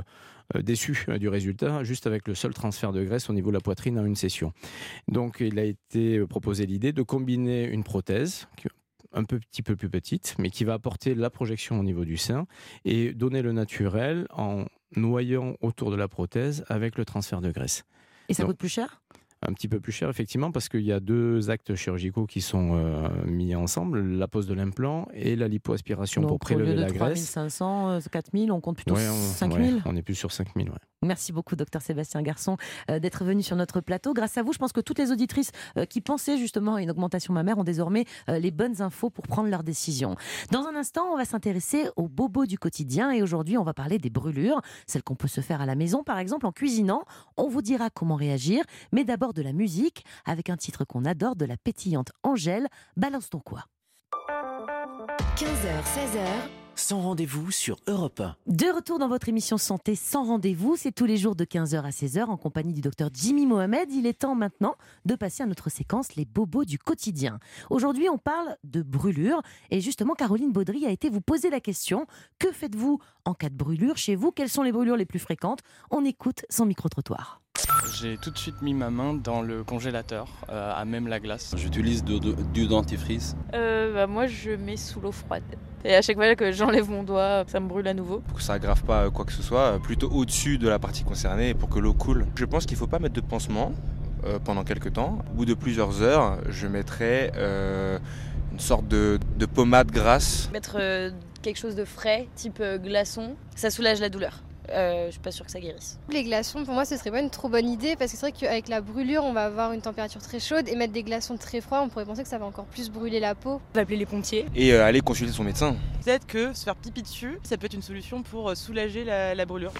euh, déçu euh, du résultat, juste avec le seul transfert de graisse au niveau de la poitrine en une session. Donc il a été proposé l'idée de combiner une prothèse qui un peu, petit peu plus petite, mais qui va apporter la projection au niveau du sein et donner le naturel en noyant autour de la prothèse avec le transfert de graisse. Et ça Donc, coûte plus cher ? un petit peu plus cher, effectivement, parce qu'il y a deux actes chirurgicaux qui sont euh, mis ensemble, la pose de l'implant et la lipoaspiration Donc, pour prélever au lieu de la trois mille graisse. cinq cents, euh, quatre mille, on compte plutôt Ouais, on, cinq mille. ouais, on est plus sur cinq mille. Ouais. Merci beaucoup, docteur Sébastien Garçon, euh, d'être venu sur notre plateau. Grâce à vous, je pense que toutes les auditrices euh, qui pensaient justement à une augmentation mammaire ont désormais euh, les bonnes infos pour prendre leurs décisions. Dans un instant, on va s'intéresser aux bobos du quotidien et aujourd'hui, on va parler des brûlures, celles qu'on peut se faire à la maison, par exemple en cuisinant. On vous dira comment réagir, mais d'abord de la musique, avec un titre qu'on adore, de la pétillante Angèle. Balance ton quoi. quinze heures, seize heures. Sans rendez-vous sur Europe un. De retour dans votre émission Santé sans rendez-vous, c'est tous les jours de quinze heures à seize heures en compagnie du docteur Jimmy Mohamed. Il est temps maintenant de passer à notre séquence Les bobos du quotidien. Aujourd'hui, on parle de brûlure et justement, Caroline Baudry a été vous poser la question. Que faites-vous en cas de brûlure chez vous? Quelles sont les brûlures les plus fréquentes? On écoute son micro-trottoir. J'ai tout de suite mis ma main dans le congélateur, euh, à même la glace. J'utilise du, du dentifrice. Euh, bah moi, je mets sous l'eau froide. Et à chaque fois que j'enlève mon doigt, ça me brûle à nouveau. Pour que ça aggrave pas quoi que ce soit, plutôt au-dessus de la partie concernée pour que l'eau coule. Je pense qu'il ne faut pas mettre de pansement euh, pendant quelques temps. Au bout de plusieurs heures, je mettrai euh, une sorte de, de pommade grasse. Mettre euh, quelque chose de frais, type euh, glaçon, ça soulage la douleur. Euh, je suis pas sûre que ça guérisse. Les glaçons, pour moi, ce serait pas une trop bonne idée parce que c'est vrai qu'avec la brûlure, on va avoir une température très chaude et mettre des glaçons très froids, on pourrait penser que ça va encore plus brûler la peau. On va appeler les pompiers. Et euh, aller consulter son médecin. Peut-être que se faire pipi dessus, ça peut être une solution pour soulager la, la brûlure.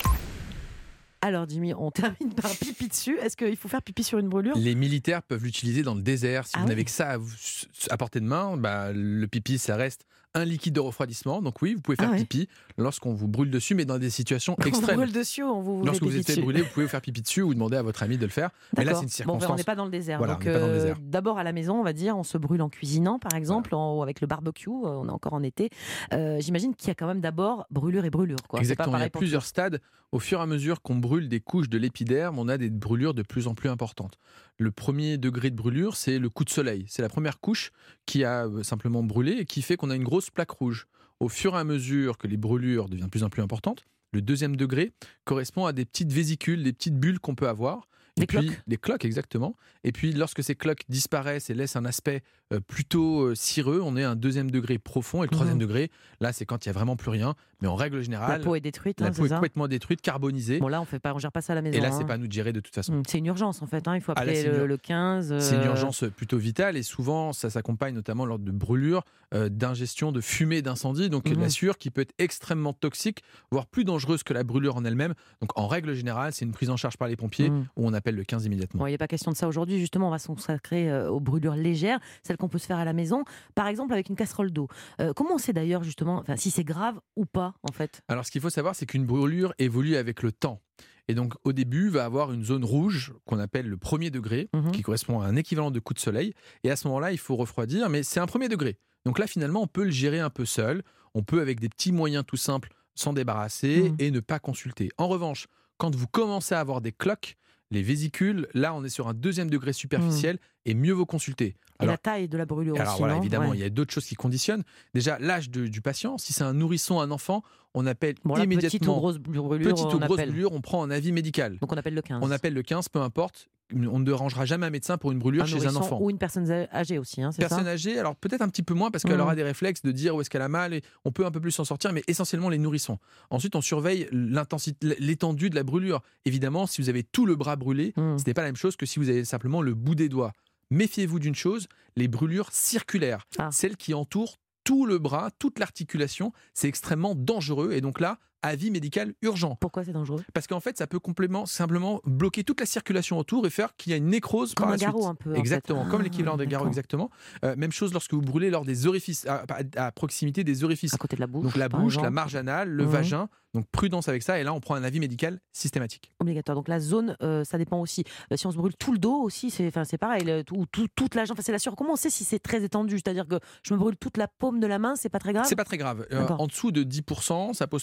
Alors Jimmy, on termine par pipi dessus. Est-ce qu'il faut faire pipi sur une brûlure? Les militaires peuvent l'utiliser dans le désert. Si ah vous oui. n'avez que ça à, vous, à portée de main, bah, le pipi, ça reste un liquide de refroidissement. Donc oui, vous pouvez faire ah ouais. pipi lorsqu'on vous brûle dessus, mais dans des situations extrêmes. On vous brûle dessus, on vous, vous Lorsque vous êtes dessus. brûlé, vous pouvez vous faire pipi dessus ou demander à votre ami de le faire. Mais là, c'est une circonstance. Bon, on n'est pas dans le désert. Voilà, donc, on n'est pas dans le désert. Euh, d'abord à la maison, on va dire, on se brûle en cuisinant, par exemple, voilà. en, avec le barbecue. Euh, on est encore en été. Euh, j'imagine qu'il y a quand même d'abord brûlure et brûlure. Quoi. Exactement. Pas Il y a pour plusieurs tous. stades. Au fur et à mesure qu'on brûle des couches de l'épiderme, on a des brûlures de plus en plus importantes. Le premier degré de brûlure, c'est le coup de soleil. C'est la première couche qui a simplement brûlé et qui fait qu'on a une grosse plaque rouge. Au fur et à mesure que les brûlures deviennent de plus en plus importantes, le deuxième degré correspond à des petites vésicules, des petites bulles qu'on peut avoir. Et Des puis, cloques. des cloques, exactement. Et puis, lorsque ces cloques disparaissent et laissent un aspect euh, plutôt euh, cireux, on est à un deuxième degré profond. Et le troisième Mmh. degré, là, c'est quand il n'y a vraiment plus rien. Mais en règle générale, La peau est détruite. la hein, peau c'est est ça complètement détruite, carbonisée. Bon là, on fait pas, on gère pas ça à la maison. et là, hein. c'est pas à nous de gérer de toute façon. Mmh, C'est une urgence en fait. Hein. Il faut Ah, là, appeler c'est une le, ur- le quinze. euh, C'est une urgence plutôt vitale et souvent ça s'accompagne notamment lors de brûlures, euh, d'ingestion de fumée d'incendie, donc Mhm. la sueur qui peut être extrêmement toxique, voire plus dangereuse que la brûlure en elle-même. Donc en règle générale, c'est une prise en charge par les pompiers Mhm. où on appelle le quinze immédiatement. Bon, il n'est pas question de ça aujourd'hui. Justement, on va se consacrer euh, aux brûlures légères, celles qu'on peut se faire à la maison, par exemple avec une casserole d'eau. Euh, comment on sait d'ailleurs justement, enfin, si c'est grave ou pas en fait? Alors ce qu'il faut savoir, c'est qu'une brûlure évolue avec le temps. Et donc au début, va avoir une zone rouge qu'on appelle le premier degré, Mhm. qui correspond à un équivalent de coup de soleil. Et à ce moment-là, il faut refroidir, mais c'est un premier degré. Donc là, finalement, on peut le gérer un peu seul. On peut, avec des petits moyens tout simples, s'en débarrasser Mhm. et ne pas consulter. En revanche, quand vous commencez à avoir des cloques, les vésicules, là, on est sur un deuxième degré superficiel et mieux vaut consulter. Et la taille de la brûlure alors aussi, voilà, non évidemment, Ouais. il y a d'autres choses qui conditionnent. Déjà, l'âge de- du patient. Si c'est un nourrisson, un enfant, on appelle Bon, là, immédiatement petite ou grosse brûlure, petite on ou grosse appelle. brûlure, on prend un avis médical. Donc on appelle le quinze. On appelle le quinze, peu importe. On ne dérangera jamais un médecin pour une brûlure Un chez un nourrisson enfant. ou une personne âgée aussi, hein, c'est Personne ça âgée, alors peut-être un petit peu moins parce qu'elle Mhm. aura des réflexes de dire où est-ce qu'elle a mal et on peut un peu plus s'en sortir, mais essentiellement les nourrissons. Ensuite, on surveille l'intensité, l'étendue de la brûlure. Évidemment, si vous avez tout le bras brûlé, Mhm. ce n'est pas la même chose que si vous avez simplement le bout des doigts. Méfiez-vous d'une chose, les brûlures circulaires, Ah. celles qui entourent tout le bras, toute l'articulation, c'est extrêmement dangereux et donc là, avis médical urgent. Pourquoi c'est dangereux? Parce qu'en fait, ça peut complètement, simplement bloquer toute la circulation autour et faire qu'il y a une nécrose Comme par un la garrot suite. un peu, en Exactement, fait. comme Ah, l'équivalent des garrots, d'accord. exactement. Euh, même chose lorsque vous brûlez lors des orifices, à, à- à proximité des orifices. À côté de la bouche. Donc la par bouche, la exemple. marge anale, le Mhm. vagin. Donc prudence avec ça. Et là, on prend un avis médical systématique. Obligatoire. Donc la zone, euh, ça dépend aussi. Euh, si on se brûle tout le dos aussi, c'est, enfin, c'est pareil. Le- tout, tout- toute la jambe, enfin, c'est la sueur. Comment on sait si c'est très étendu? C'est-à-dire que je me brûle toute la paume de la main, c'est pas très grave? C'est pas très grave. Euh, D'accord. en dessous de dix pour cent, ça pose pas de problème.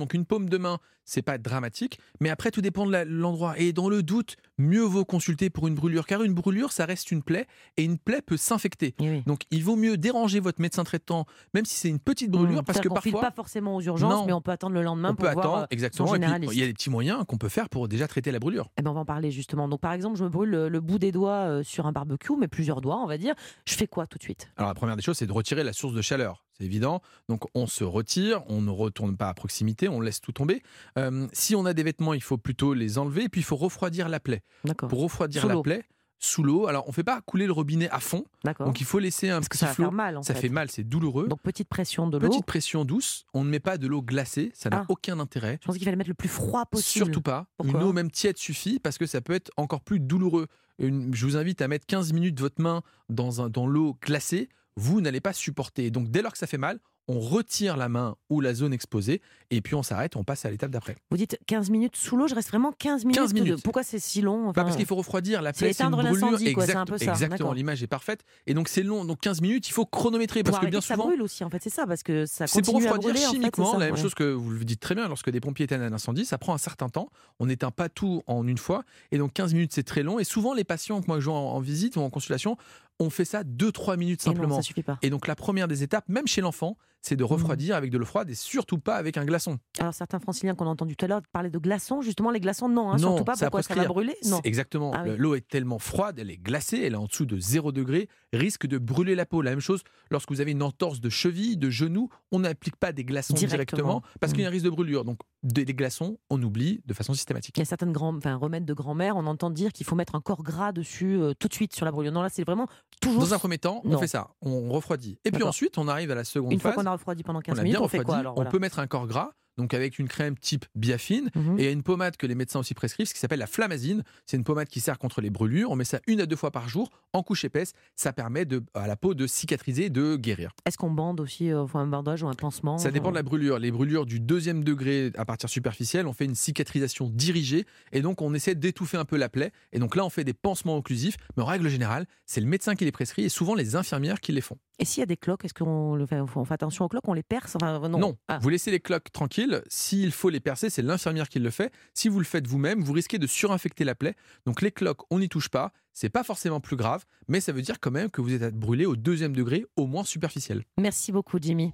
donc une paume de main, c'est pas dramatique, mais après tout dépend de la- l'endroit. Et dans le doute, mieux vaut consulter pour une brûlure, car une brûlure, ça reste une plaie, et une plaie peut s'infecter. Eh oui. Donc il vaut mieux déranger votre médecin traitant, même si c'est une petite brûlure, Mmh, parce que c'est-à-dire qu'on file parfois... pas forcément aux urgences, Non. mais on peut attendre le lendemain On pour peut voir attendre, euh, exactement, son et puis généraliste. il y a des petits moyens qu'on peut faire pour déjà traiter la brûlure. Eh ben, on va en parler justement. Donc, par exemple, je me brûle le, le bout des doigts euh, sur un barbecue, mais plusieurs doigts, on va dire. Je fais quoi tout de suite? Alors la première des choses, c'est de retirer la source de chaleur. C'est évident. Donc on se retire, on ne retourne pas à proximité, on laisse tout tomber. Euh, si on a des vêtements, il faut plutôt les enlever et puis il faut refroidir la plaie. D'accord. Pour refroidir Sous la l'eau. plaie, sous l'eau. Alors on ne fait pas couler le robinet à fond. D'accord. Donc il faut laisser un Parce que petit ça va flot. faire mal, en ça fait. fait mal, c'est douloureux. Donc, petite pression de l'eau. Petite pression douce. On ne met pas de l'eau glacée, ça n'a Ah. aucun intérêt. Je pense qu'il fallait mettre le plus froid possible. Surtout pas. Pourquoi? Une eau même tiède suffit parce que ça peut être encore plus douloureux. Une- je vous invite à mettre quinze minutes votre main dans, un- dans l'eau glacée. Vous n'allez pas supporter. Donc dès lors que ça fait mal, on retire la main ou la zone exposée et puis on s'arrête, on passe à l'étape d'après. Vous dites quinze minutes sous l'eau, je reste vraiment quinze minutes. quinze minutes. de- Pourquoi c'est si long? Bah, Enfin, parce qu'il faut refroidir la c'est plaie, c'est une éteindre brûlure. l'incendie, quoi, c'est Exact- un peu ça, Exactement, d'accord. l'image est parfaite. Et donc c'est long, donc quinze minutes, il faut chronométrer pour parce que arrêter bien que ça souvent, brûle aussi, en fait, c'est ça, parce que ça c'est pour continue à refroidir brûler. en fait, chimiquement, c'est ça, la même ouais. chose que vous le dites très bien, lorsque des pompiers éteignent un incendie, ça prend un certain temps, on n'éteint pas tout en une fois, et donc quinze minutes c'est très long, et souvent les patients que moi je vois en, en visite ou en consultation, on fait ça deux trois minutes Et non, simplement. ça suffit pas. Et donc la première des étapes, même chez l'enfant, c'est de refroidir avec de l'eau froide et surtout pas avec un glaçon. Alors, certains franciliens qu'on a entendus tout à l'heure parlaient de glaçons, justement, les glaçons, non, hein, Non, surtout pas. c'est à Pourquoi ça va proscrire. brûler? Non. C'est- Exactement. Ah oui. Le- L'eau est tellement froide, elle est glacée, elle est en dessous de zéro degré, risque de brûler la peau. La même chose lorsque vous avez une entorse de cheville, de genou, on n'applique pas des glaçons Directement. directement, parce qu'il y a un Mm. risque de brûlure. Donc des, des glaçons, on oublie de façon systématique. Il y a certaines grands, enfin, remèdes de grand-mère, on entend dire qu'il faut mettre un corps gras dessus euh, tout de suite sur la brûlure. Non, là, c'est vraiment toujours. Dans un premier temps, on Non. fait ça, on refroidit. Et puis D'accord. ensuite, on arrive à la seconde Une fois phase. qu'on a refroidi pendant On quinze a minutes, bien on fait quoi refroidi, alors? on Voilà. peut mettre un corps gras, donc avec une crème type biafine, Mhm. et une pommade que les médecins aussi prescrivent, ce qui s'appelle la flamazine. C'est une pommade qui sert contre les brûlures. On met ça une à deux fois par jour en couche épaisse. Ça permet de, à la peau de cicatriser, de guérir. Est-ce qu'on bande aussi, euh, enfin, un bandage ou un pansement? Ça dépend de la brûlure. Les brûlures du deuxième degré à partir superficielle, on fait une cicatrisation dirigée et donc on essaie d'étouffer un peu la plaie. Et donc là, on fait des pansements occlusifs. Mais en règle générale, c'est le médecin qui les prescrit et souvent les infirmières qui les font. Et s'il y a des cloques, est-ce qu'on le fait, on fait attention aux cloques, on les perce? Enfin, non. Non, Ah. vous laissez les cloques tranquilles. S'il faut les percer, c'est l'infirmière qui le fait. Si vous le faites vous-même, vous risquez de surinfecter la plaie. Donc les cloques, on n'y touche pas. C'est pas forcément plus grave, mais ça veut dire quand même que vous êtes brûlé au deuxième degré, au moins superficiel. Merci beaucoup, Jimmy.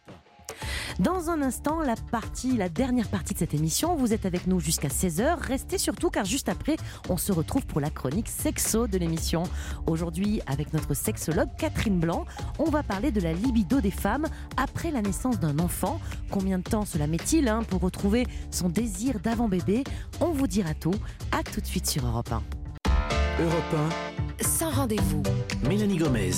Dans un instant, la partie, la dernière partie de cette émission, vous êtes avec nous jusqu'à seize heures. Restez surtout car juste après, on se retrouve pour la chronique sexo de l'émission. Aujourd'hui, avec notre sexologue Catherine Blanc, on va parler de la libido des femmes après la naissance d'un enfant. Combien de temps cela met-il hein, pour retrouver son désir d'avant-bébé? On vous dira tout. À tout de suite sur Europe un. Europe un, Sans rendez-vous. Mélanie Gomez.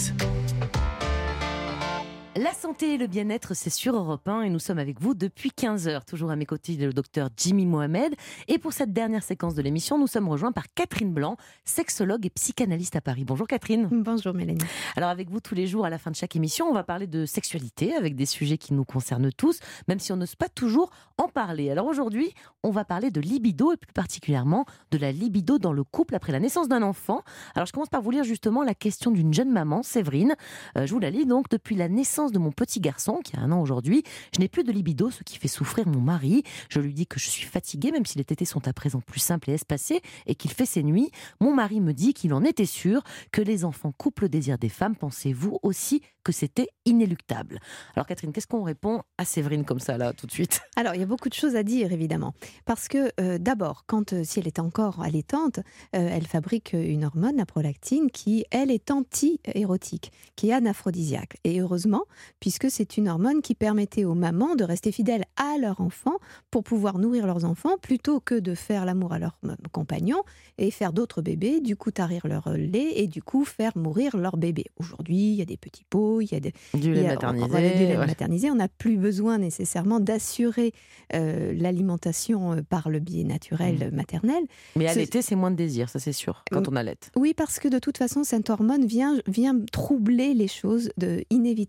La santé et le bien-être, c'est sur Europe un et nous sommes avec vous depuis quinze heures. Toujours à mes côtés, le docteur Jimmy Mohamed. Et pour cette dernière séquence de l'émission, nous sommes rejoints par Catherine Blanc, sexologue et psychanalyste à Paris. Bonjour Catherine. Bonjour Mélanie. Alors avec vous tous les jours à la fin de chaque émission, on va parler de sexualité avec des sujets qui nous concernent tous, même si on n'ose pas toujours en parler. Alors aujourd'hui, on va parler de libido et plus particulièrement de la libido dans le couple après la naissance d'un enfant. Alors je commence par vous lire justement la question d'une jeune maman, Séverine. Euh, je vous la lis donc. Depuis la naissance de mon petit garçon, qui a un an aujourd'hui, je n'ai plus de libido, ce qui fait souffrir mon mari. Je lui dis que je suis fatiguée, même si les tétés sont à présent plus simples et espacés, et qu'il fait ses nuits. Mon mari me dit qu'il en était sûr, que les enfants coupent le désir des femmes. Pensez-vous aussi que c'était inéluctable? Alors Catherine, qu'est-ce qu'on répond à Séverine comme ça, là, tout de suite? Alors, il y a beaucoup de choses à dire, évidemment. Parce que, euh, d'abord, quand, euh, si elle est encore allaitante, euh, elle fabrique une hormone, la prolactine, qui, elle, est anti-érotique, qui est anaphrodisiaque. Et heureusement, puisque c'est une hormone qui permettait aux mamans de rester fidèles à leur enfant pour pouvoir nourrir leurs enfants, plutôt que de faire l'amour à leur euh, compagnon et faire d'autres bébés, du coup tarir leur lait et du coup faire mourir leur bébé. Aujourd'hui, il y a des petits pots, il y a des, Du il lait y a- maternisé, voilà, du lait ouais. maternisé. On n'a plus besoin nécessairement d'assurer euh, l'alimentation euh, par le biais naturel Mmh. maternel. Mais C'est- allaiter, c'est moins de désir, ça c'est sûr, quand on allaite. Oui, parce que de toute façon, cette hormone vient, vient troubler les choses de, inévitablement.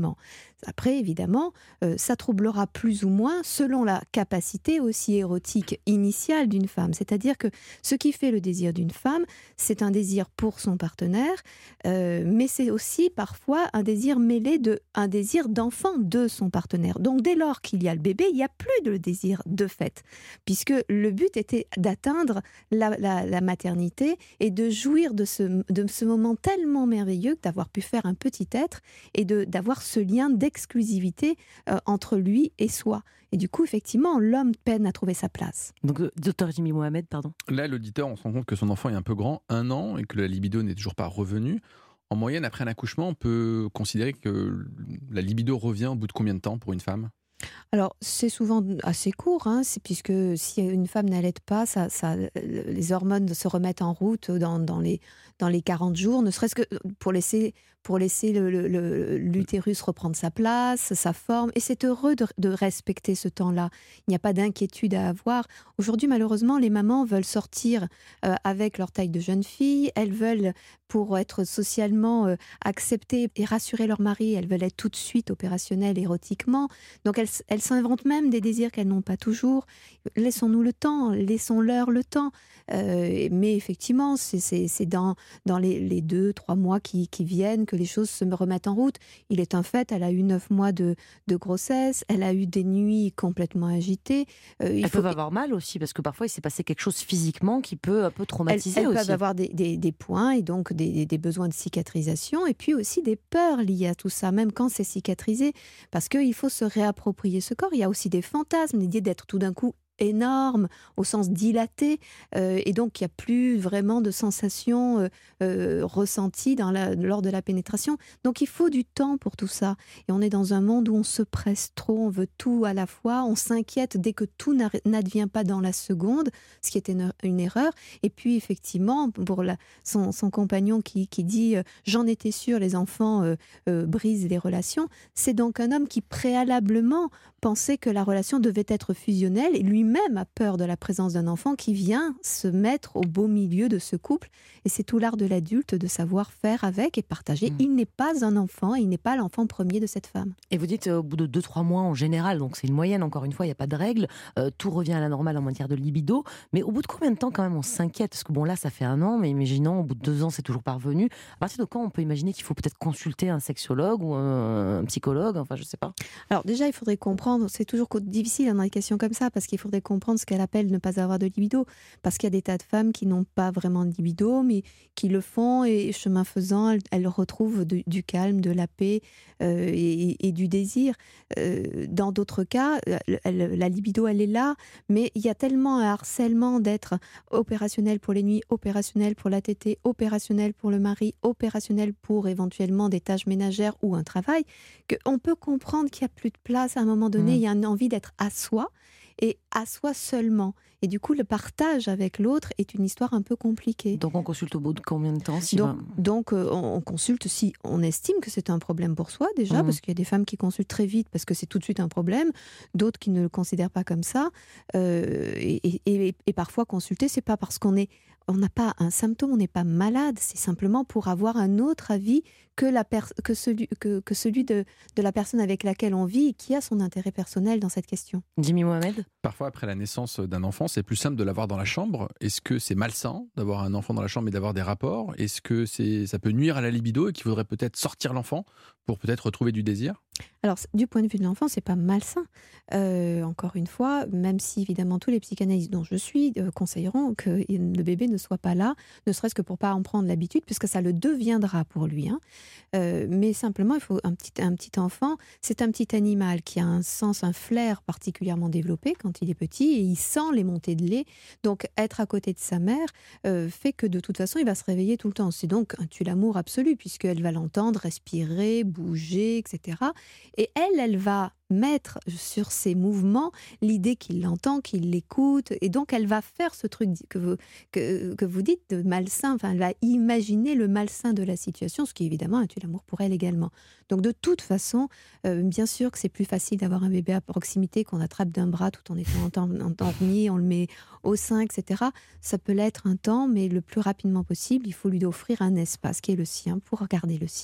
facilement. Après, évidemment, euh, ça troublera plus ou moins selon la capacité aussi érotique initiale d'une femme. C'est-à-dire que ce qui fait le désir d'une femme, c'est un désir pour son partenaire, euh, mais c'est aussi parfois un désir mêlé de un désir d'enfant de son partenaire. Donc dès lors qu'il y a le bébé, il n'y a plus de désir de fait, puisque le but était d'atteindre la, la, la maternité et de jouir de ce, de ce moment tellement merveilleux d'avoir pu faire un petit être et de, d'avoir ce lien d'exclusivité euh, entre lui et soi. Et du coup, effectivement, l'homme peine à trouver sa place. Donc, euh, docteur Jimmy Mohamed, pardon. Là, l'auditeur, on se rend compte que son enfant est un peu grand, un an, et que la libido n'est toujours pas revenue. En moyenne, après un accouchement, on peut considérer que la libido revient au bout de combien de temps pour une femme ? Alors, c'est souvent assez court, hein, c'est puisque si une femme n'allait pas, ça, ça, les hormones se remettent en route dans, dans, les, dans les quarante jours, ne serait-ce que pour laisser, pour laisser le, le, le, l'utérus reprendre sa place, sa forme. Et c'est heureux de, de respecter ce temps-là. Il n'y a pas d'inquiétude à avoir. Aujourd'hui, malheureusement, les mamans veulent sortir euh, avec leur taille de jeune fille. Elles veulent, pour être socialement euh, acceptées et rassurer leur mari, elles veulent être tout de suite opérationnelles érotiquement. Donc, elles, elles s'inventent même des désirs qu'elles n'ont pas toujours. Laissons-nous le temps, laissons-leur le temps. Euh, mais effectivement, c'est, c'est, c'est dans, dans les, les deux, trois mois qui, qui viennent que les choses se remettent en route. Il est un fait, elle a eu neuf mois de, de grossesse, elle a eu des nuits complètement agitées. Euh, il elles faut... peuvent avoir mal aussi, parce que parfois il s'est passé quelque chose physiquement qui peut un peu traumatiser elles, elles aussi. Elles peuvent avoir des, des, des points et donc des, des besoins de cicatrisation, et puis aussi des peurs liées à tout ça, même quand c'est cicatrisé, parce qu'il faut se réapproprier ce corps. Il y a aussi des fantasmes, l'idée d'être tout d'un coup énorme, au sens dilaté, euh, et donc il n'y a plus vraiment de sensations euh, euh, ressenties dans la, lors de la pénétration. Donc il faut du temps pour tout ça. Et on est dans un monde où on se presse trop, on veut tout à la fois, on s'inquiète dès que tout n'advient pas dans la seconde, ce qui est une, une erreur. Et puis effectivement, pour la, son, son compagnon qui, qui dit euh, « j'en étais sûre, les enfants euh, euh, brisent les relations », c'est donc un homme qui préalablement pensait que la relation devait être fusionnelle et lui-même a peur de la présence d'un enfant qui vient se mettre au beau milieu de ce couple. Et c'est tout l'art de l'adulte de savoir faire avec et partager. Mmh. Il n'est pas un enfant et il n'est pas l'enfant premier de cette femme. Et vous dites euh, au bout de deux trois mois en général, donc c'est une moyenne, encore une fois, il n'y a pas de règle, euh, tout revient à la normale en matière de libido. Mais au bout de combien de temps quand même on s'inquiète ? Parce que bon là ça fait un an, mais imaginons au bout de deux ans c'est toujours pas revenu. À partir de quand on peut imaginer qu'il faut peut-être consulter un sexologue ou un, un psychologue, enfin je sais pas. Alors déjà il faudrait comprendre, c'est toujours difficile dans des questions comme ça, parce qu'il faudrait comprendre ce qu'elle appelle ne pas avoir de libido, parce qu'il y a des tas de femmes qui n'ont pas vraiment de libido, mais qui le font, et chemin faisant, elles, elles retrouvent de, du calme, de la paix euh, et, et du désir. Euh, dans d'autres cas, elle, la libido, elle est là, mais il y a tellement un harcèlement d'être opérationnel pour les nuits, opérationnel pour la tétée, opérationnel pour le mari, opérationnel pour éventuellement des tâches ménagères ou un travail, qu'on peut comprendre qu'il n'y a plus de place à un moment donné, mmh. il y a une envie d'être à soi, et à soi seulement. Et du coup, le partage avec l'autre est une histoire un peu compliquée. Donc on consulte au bout de combien de temps si Donc, va... donc euh, on, on consulte si on estime que c'est un problème pour soi, déjà, mmh. parce qu'il y a des femmes qui consultent très vite parce que c'est tout de suite un problème, d'autres qui ne le considèrent pas comme ça. Euh, et, et, et parfois, consulter, c'est pas parce qu'on est on n'a pas un symptôme, on n'est pas malade, c'est simplement pour avoir un autre avis que, la per- que celui, que, que celui de, de la personne avec laquelle on vit et qui a son intérêt personnel dans cette question. Jimmy Mohamed ? Parfois, après la naissance d'un enfant, c'est plus simple de l'avoir dans la chambre. Est-ce que c'est malsain d'avoir un enfant dans la chambre et d'avoir des rapports ? Est-ce que c'est, ça peut nuire à la libido et qu'il faudrait peut-être sortir l'enfant pour peut-être retrouver du désir ? Alors, du point de vue de l'enfant, c'est pas malsain. Euh, encore une fois, même si évidemment tous les psychanalystes dont je suis euh, conseilleront que le bébé ne soit pas là, ne serait-ce que pour pas en prendre l'habitude, puisque ça le deviendra pour lui. Hein. Euh, mais simplement, il faut un petit, un petit enfant, c'est un petit animal qui a un sens, un flair particulièrement développé quand il est petit, et il sent les montées de lait. Donc, être à côté de sa mère euh, fait que de toute façon, il va se réveiller tout le temps. C'est donc un tue-l'amour absolu, puisqu'elle va l'entendre respirer, bouger, et cetera. Et elle, elle va mettre sur ses mouvements l'idée qu'il l'entend, qu'il l'écoute, et donc elle va faire ce truc que vous, que, que vous dites de malsain, enfin elle va imaginer le malsain de la situation, ce qui évidemment un tue-l'amour pour elle également. Donc de toute façon, euh, bien sûr que c'est plus facile d'avoir un bébé à proximité qu'on attrape d'un bras tout en étant endormi, on le met au sein, et cetera. Ça peut l'être un temps, mais le plus rapidement possible, il faut lui offrir un espace qui est le sien pour regarder le sien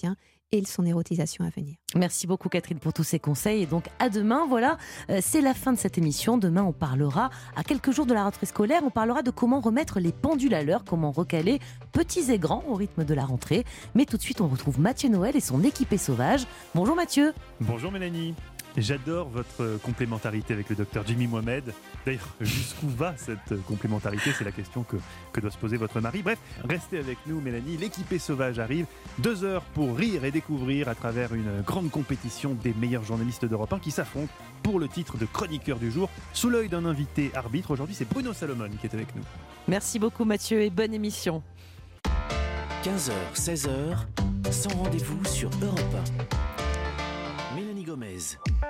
et son érotisation à venir. Merci beaucoup Catherine pour tous ces conseils et donc à demain. Voilà, euh, c'est la fin de cette émission. Demain on parlera, à quelques jours de la rentrée scolaire, on parlera de comment remettre les pendules à l'heure, comment recaler petits et grands au rythme de la rentrée. Mais tout de suite on retrouve Mathieu Noël et son équipée sauvage. Bonjour Mathieu. Bonjour Mélanie. J'adore votre complémentarité avec le docteur Jimmy Mohamed. D'ailleurs, jusqu'où va cette complémentarité ? C'est la question que, que doit se poser votre mari. Bref, restez avec nous Mélanie, l'équipée sauvage arrive. Deux heures pour rire et découvrir à travers une grande compétition des meilleurs journalistes d'Europe un qui s'affrontent pour le titre de chroniqueur du jour, sous l'œil d'un invité arbitre. Aujourd'hui, c'est Bruno Salomon qui est avec nous. Merci beaucoup Mathieu et bonne émission. quinze heures, seize heures, sans rendez-vous sur Europe un. Mélanie Gomez.